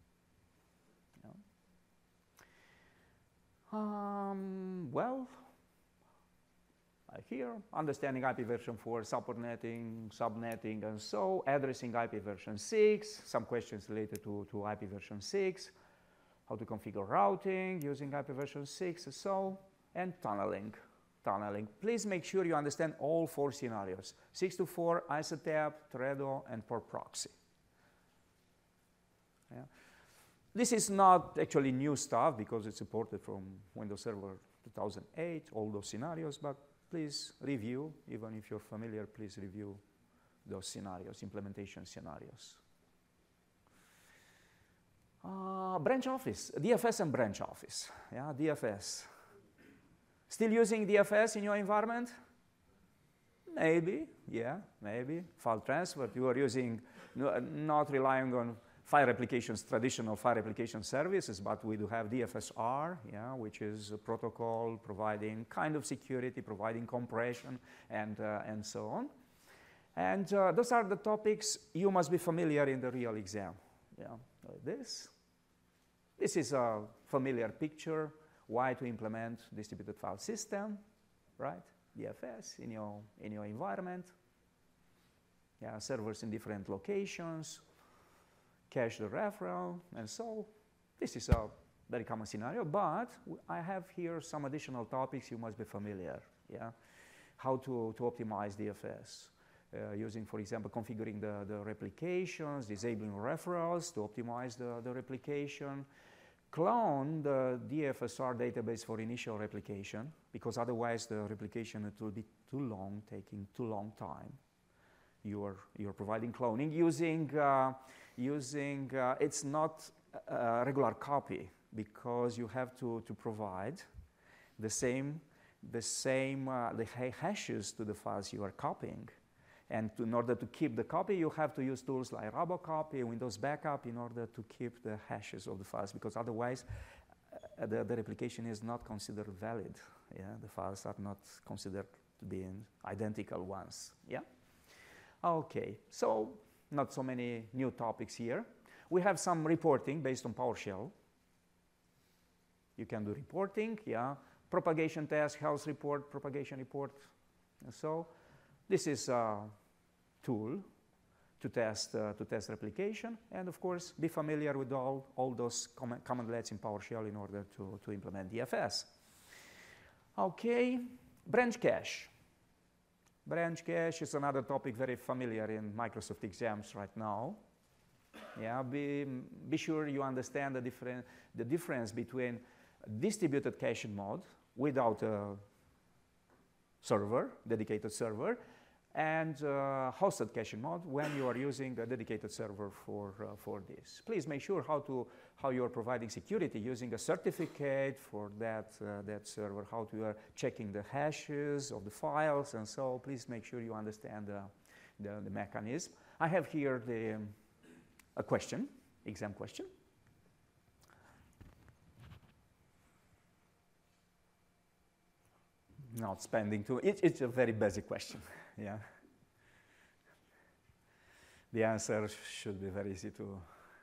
Um, well, uh, here, understanding I P version four, subnetting, subnetting, and so, addressing I P version six, some questions related to, to I P version six, how to configure routing using I P version six, and so, and tunneling. Tunneling. Please make sure you understand all four scenarios, six to four, ISATAP, Threado, and port proxy. Yeah. This is not actually new stuff because it's supported from Windows Server two thousand eight, all those scenarios, but please review, even if you're familiar, please review those scenarios, implementation scenarios. Uh, branch office, D F S and branch office, yeah, D F S. Still using D F S in your environment? Maybe, yeah, maybe. File transfer, you are using, no, not relying on file replications, traditional file replication services, but we do have D F S R, yeah, which is a protocol providing kind of security, providing compression, and, uh, and so on. And uh, those are the topics you must be familiar in the real exam. Yeah, like this. This is a familiar picture, why to implement distributed file system, right? D F S in your, in your environment. Yeah, servers in different locations. Cache the referral, and so this is a very common scenario, but I have here some additional topics you must be familiar, yeah? How to, to optimize D F S, uh, using, for example, configuring the, the replications, disabling referrals to optimize the, the replication, clone the D F S R database for initial replication, because otherwise the replication it will be too long, taking too long time. You're, you're providing cloning using, uh, using uh, it's not a regular copy because you have to, to provide the same, the same uh, the hashes to the files you are copying. And to, in order to keep the copy, you have to use tools like RaboCopy, Windows Backup in order to keep the hashes of the files, because otherwise uh, the, the replication is not considered valid. Yeah? The files are not considered to be identical ones. Yeah? Okay, so not so many new topics here. We have some reporting based on PowerShell. You can do reporting, yeah. Propagation test, health report, propagation report. And so this is a tool to test, uh, to test replication. And of course, be familiar with all, all those com commandlets in PowerShell in order to, to implement D F S. Okay, branch cache. Branch cache is another topic very familiar in Microsoft exams right now. Yeah, be, be sure you understand the, different, the difference between distributed caching mode without a server, dedicated server, and uh, hosted caching mode when you are using a dedicated server for, uh, for this. Please make sure how, to, how you are providing security using a certificate for that, uh, that server, how you are checking the hashes of the files, and so please make sure you understand uh, the, the mechanism. I have here the, um, a question, exam question. Not spending too, it, it's a very basic question, yeah. The answer should be very easy to,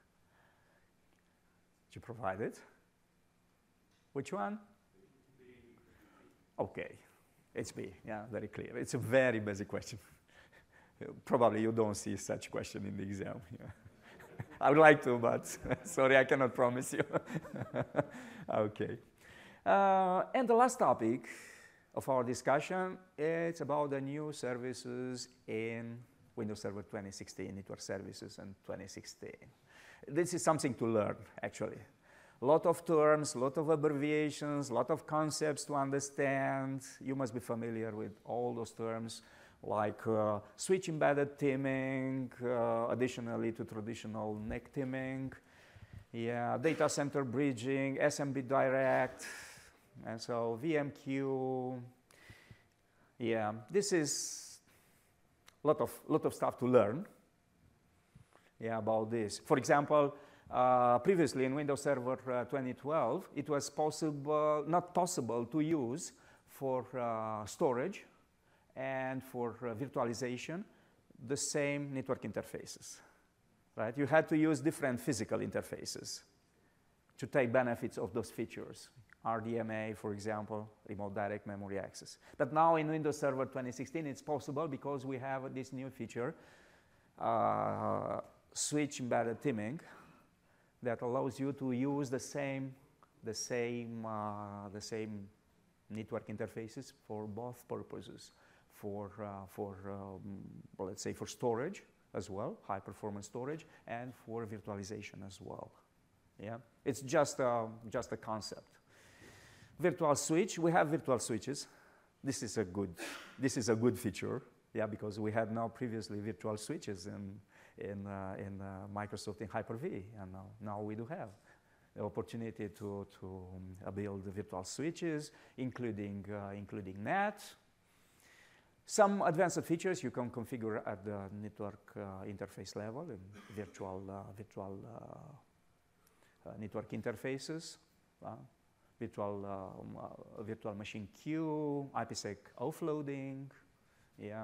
to provide it. Which one? Okay, it's B, yeah, very clear. It's a very basic question. Probably you don't see such question in the exam. Yeah. I would like to, but sorry, I cannot promise you. Okay. Uh, and the last topic of our discussion, it's about the new services in Windows Server twenty sixteen, network services in twenty sixteen. This is something to learn, actually. A lot of terms, a lot of abbreviations, a lot of concepts to understand. You must be familiar with all those terms, like uh, switch embedded timing, uh, additionally to traditional N E C timing, yeah, data center bridging, S M B direct, and so V M Q. Yeah, this is a lot of, lot of stuff to learn, yeah, about this. For example, Uh, previously in Windows Server uh, twenty twelve, it was possible, not possible to use for uh, storage and for uh, virtualization the same network interfaces, right? You had to use different physical interfaces to take benefits of those features. R D M A, for example, remote direct memory access. But now in Windows Server twenty sixteen, it's possible because we have this new feature, uh, switch embedded timing, that allows you to use the same, the same, uh, the same network interfaces for both purposes, for, uh, for um, well, let's say for storage as well, high performance storage, and for virtualization as well. Yeah, it's just, uh, just a concept. Virtual switch, we have virtual switches. This is a good, this is a good feature, yeah, because we had now previously virtual switches in, in, uh, in uh, Microsoft in Hyper-V, and now, now we do have the opportunity to, to um, build the virtual switches, including, uh, including N A T. Some advanced features you can configure at the network uh, interface level in virtual, uh, virtual uh, uh, network interfaces, uh, virtual, um, uh, virtual machine queue, IPsec offloading, yeah.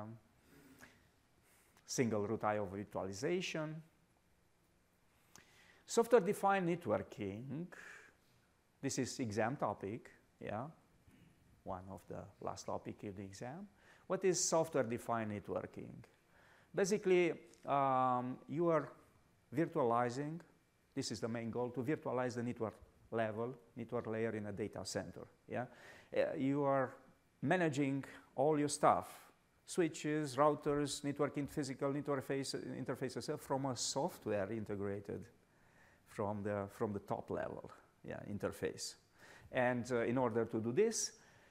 Single root I O virtualization. Software-defined networking. This is exam topic, yeah. One of the last topic in the exam. What is software-defined networking? Basically, um, you are virtualizing. This is the main goal, to virtualize the network level, network layer in a data center, yeah. Uh, you are managing all your stuff, switches, routers, networking, physical interface, interfaces uh, from a software integrated from the, from the top level, yeah, interface. And uh, in order to do this,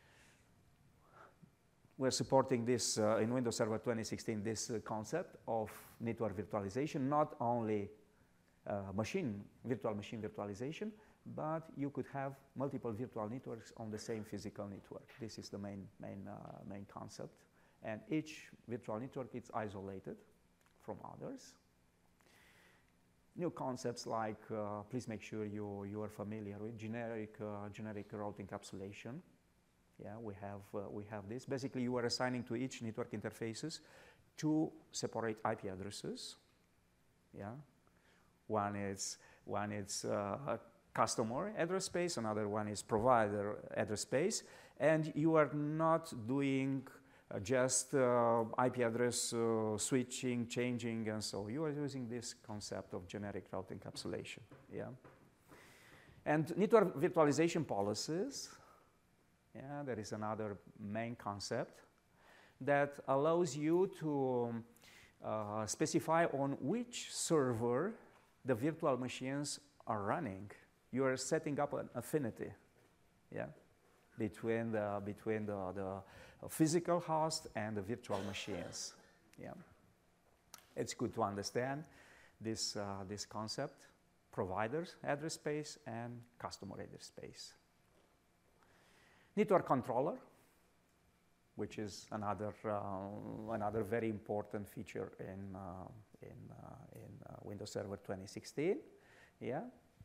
we're supporting this uh, in Windows Server twenty sixteen, this uh, concept of network virtualization, not only uh, machine, virtual machine virtualization, but you could have multiple virtual networks on the same physical network. This is the main, main, uh, main concept. And each virtual network is isolated from others. New concepts like, uh, please make sure you, you are familiar with generic, uh, generic route encapsulation. Yeah, we have, uh, we have this. Basically, you are assigning to each network interfaces two separate I P addresses. Yeah, one is, one is uh, a customer address space, another one is provider address space, and you are not doing Uh, just uh, I P address uh, switching, changing, and so you are using this concept of generic route encapsulation. Yeah, and network virtualization policies. Yeah, there is another main concept that allows you to uh, specify on which server the virtual machines are running. You are setting up an affinity. Yeah, between the between the, the physical host and the virtual machines. Yeah, it's good to understand this uh, this concept: provider's address space and customer address space. Network controller, which is another uh, another very important feature in uh, in uh, in uh, Windows Server twenty sixteen. Yeah.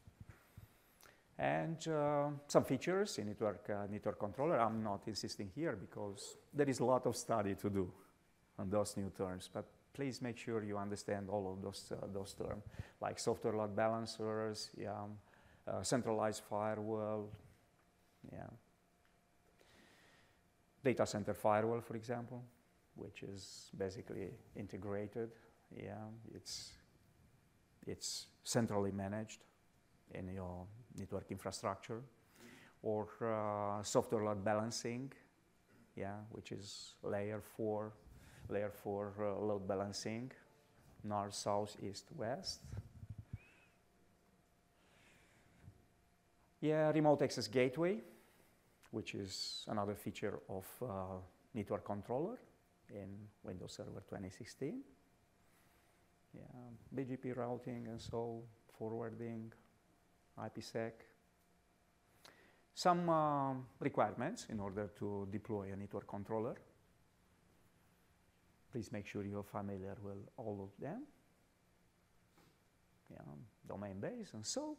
And uh, some features in network, uh, network controller. I'm not insisting here because there is a lot of study to do on those new terms, but please make sure you understand all of those, uh, those terms, like software load balancers, yeah, uh, centralized firewall, yeah. Data center firewall, for example, which is basically integrated, yeah, it's, it's centrally managed in your network infrastructure, or uh, software load balancing, yeah, which is layer four, layer four uh, load balancing, north, south, east, west. Yeah, remote access gateway, which is another feature of uh, network controller in Windows Server twenty sixteen. Yeah, B G P routing and so forwarding, IPsec. Some uh, requirements in order to deploy a network controller. Please make sure you're familiar with all of them. Yeah, domain base and so.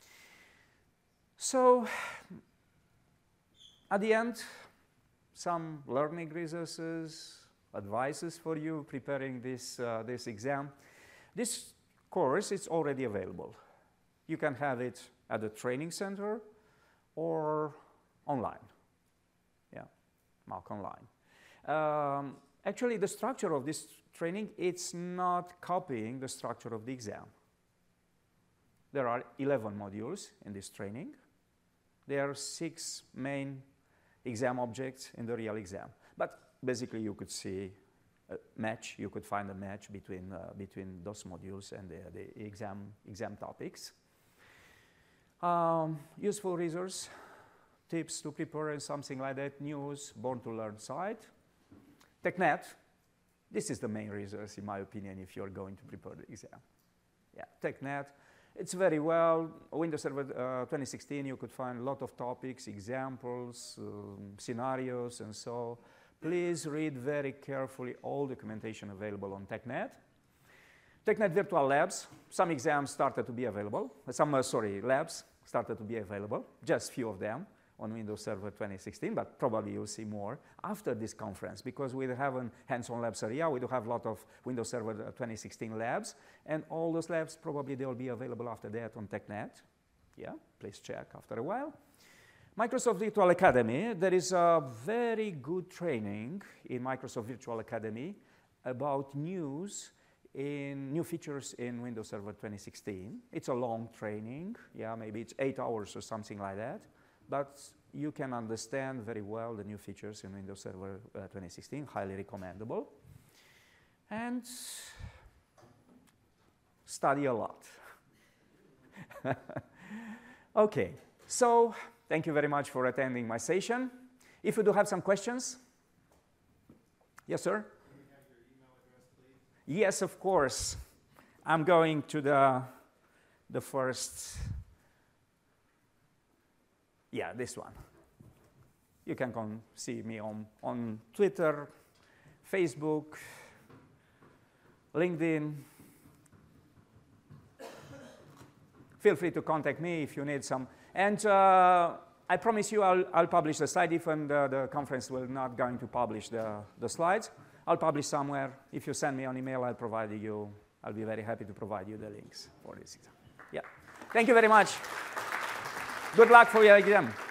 So, at the end, some learning resources, advices for you preparing this, uh, this exam. This course is already available. You can have it at the training center or online. Yeah, Mark Online. Um, actually, the structure of this training, it's not copying the structure of the exam. There are eleven modules in this training. There are six main exam objects in the real exam. But basically, you could see a match. You could find a match between, uh, between those modules and the, the exam, exam topics. Um, useful resource, tips to prepare and something like that, news, Born to Learn site. TechNet, this is the main resource in my opinion if you're going to prepare the exam. Yeah, TechNet, it's very well. Windows Server uh, twenty sixteen, you could find a lot of topics, examples, um, scenarios, and so. Please read very carefully all documentation available on TechNet. TechNet Virtual Labs, some exams started to be available. Some, uh, sorry, labs started to be available, just few of them on Windows Server twenty sixteen, but probably you'll see more after this conference because we have a hands-on labs area. We do have a lot of Windows Server twenty sixteen labs, and all those labs probably they'll be available after that on TechNet. Yeah, please check after a while. Microsoft Virtual Academy, there is a very good training in Microsoft Virtual Academy about news in new features in Windows Server twenty sixteen. It's a long training, yeah, maybe it's eight hours or something like that, but you can understand very well the new features in Windows Server uh, twenty sixteen, highly recommendable. And study a lot. Okay, so thank you very much for attending my session. If you do have some questions, yes, sir? Can we have your email address, please? Yes, of course. I'm going to the, the first, yeah, this one. You can come see me on, on Twitter, Facebook, LinkedIn. Feel free to contact me if you need some. And uh, I promise you I'll, I'll publish the slide. Even the, the conference will not going to publish the, the slides. I'll publish somewhere. If you send me an email, I'll provide you. I'll be very happy to provide you the links for this exam. Yeah. Thank you very much. Good luck for your exam.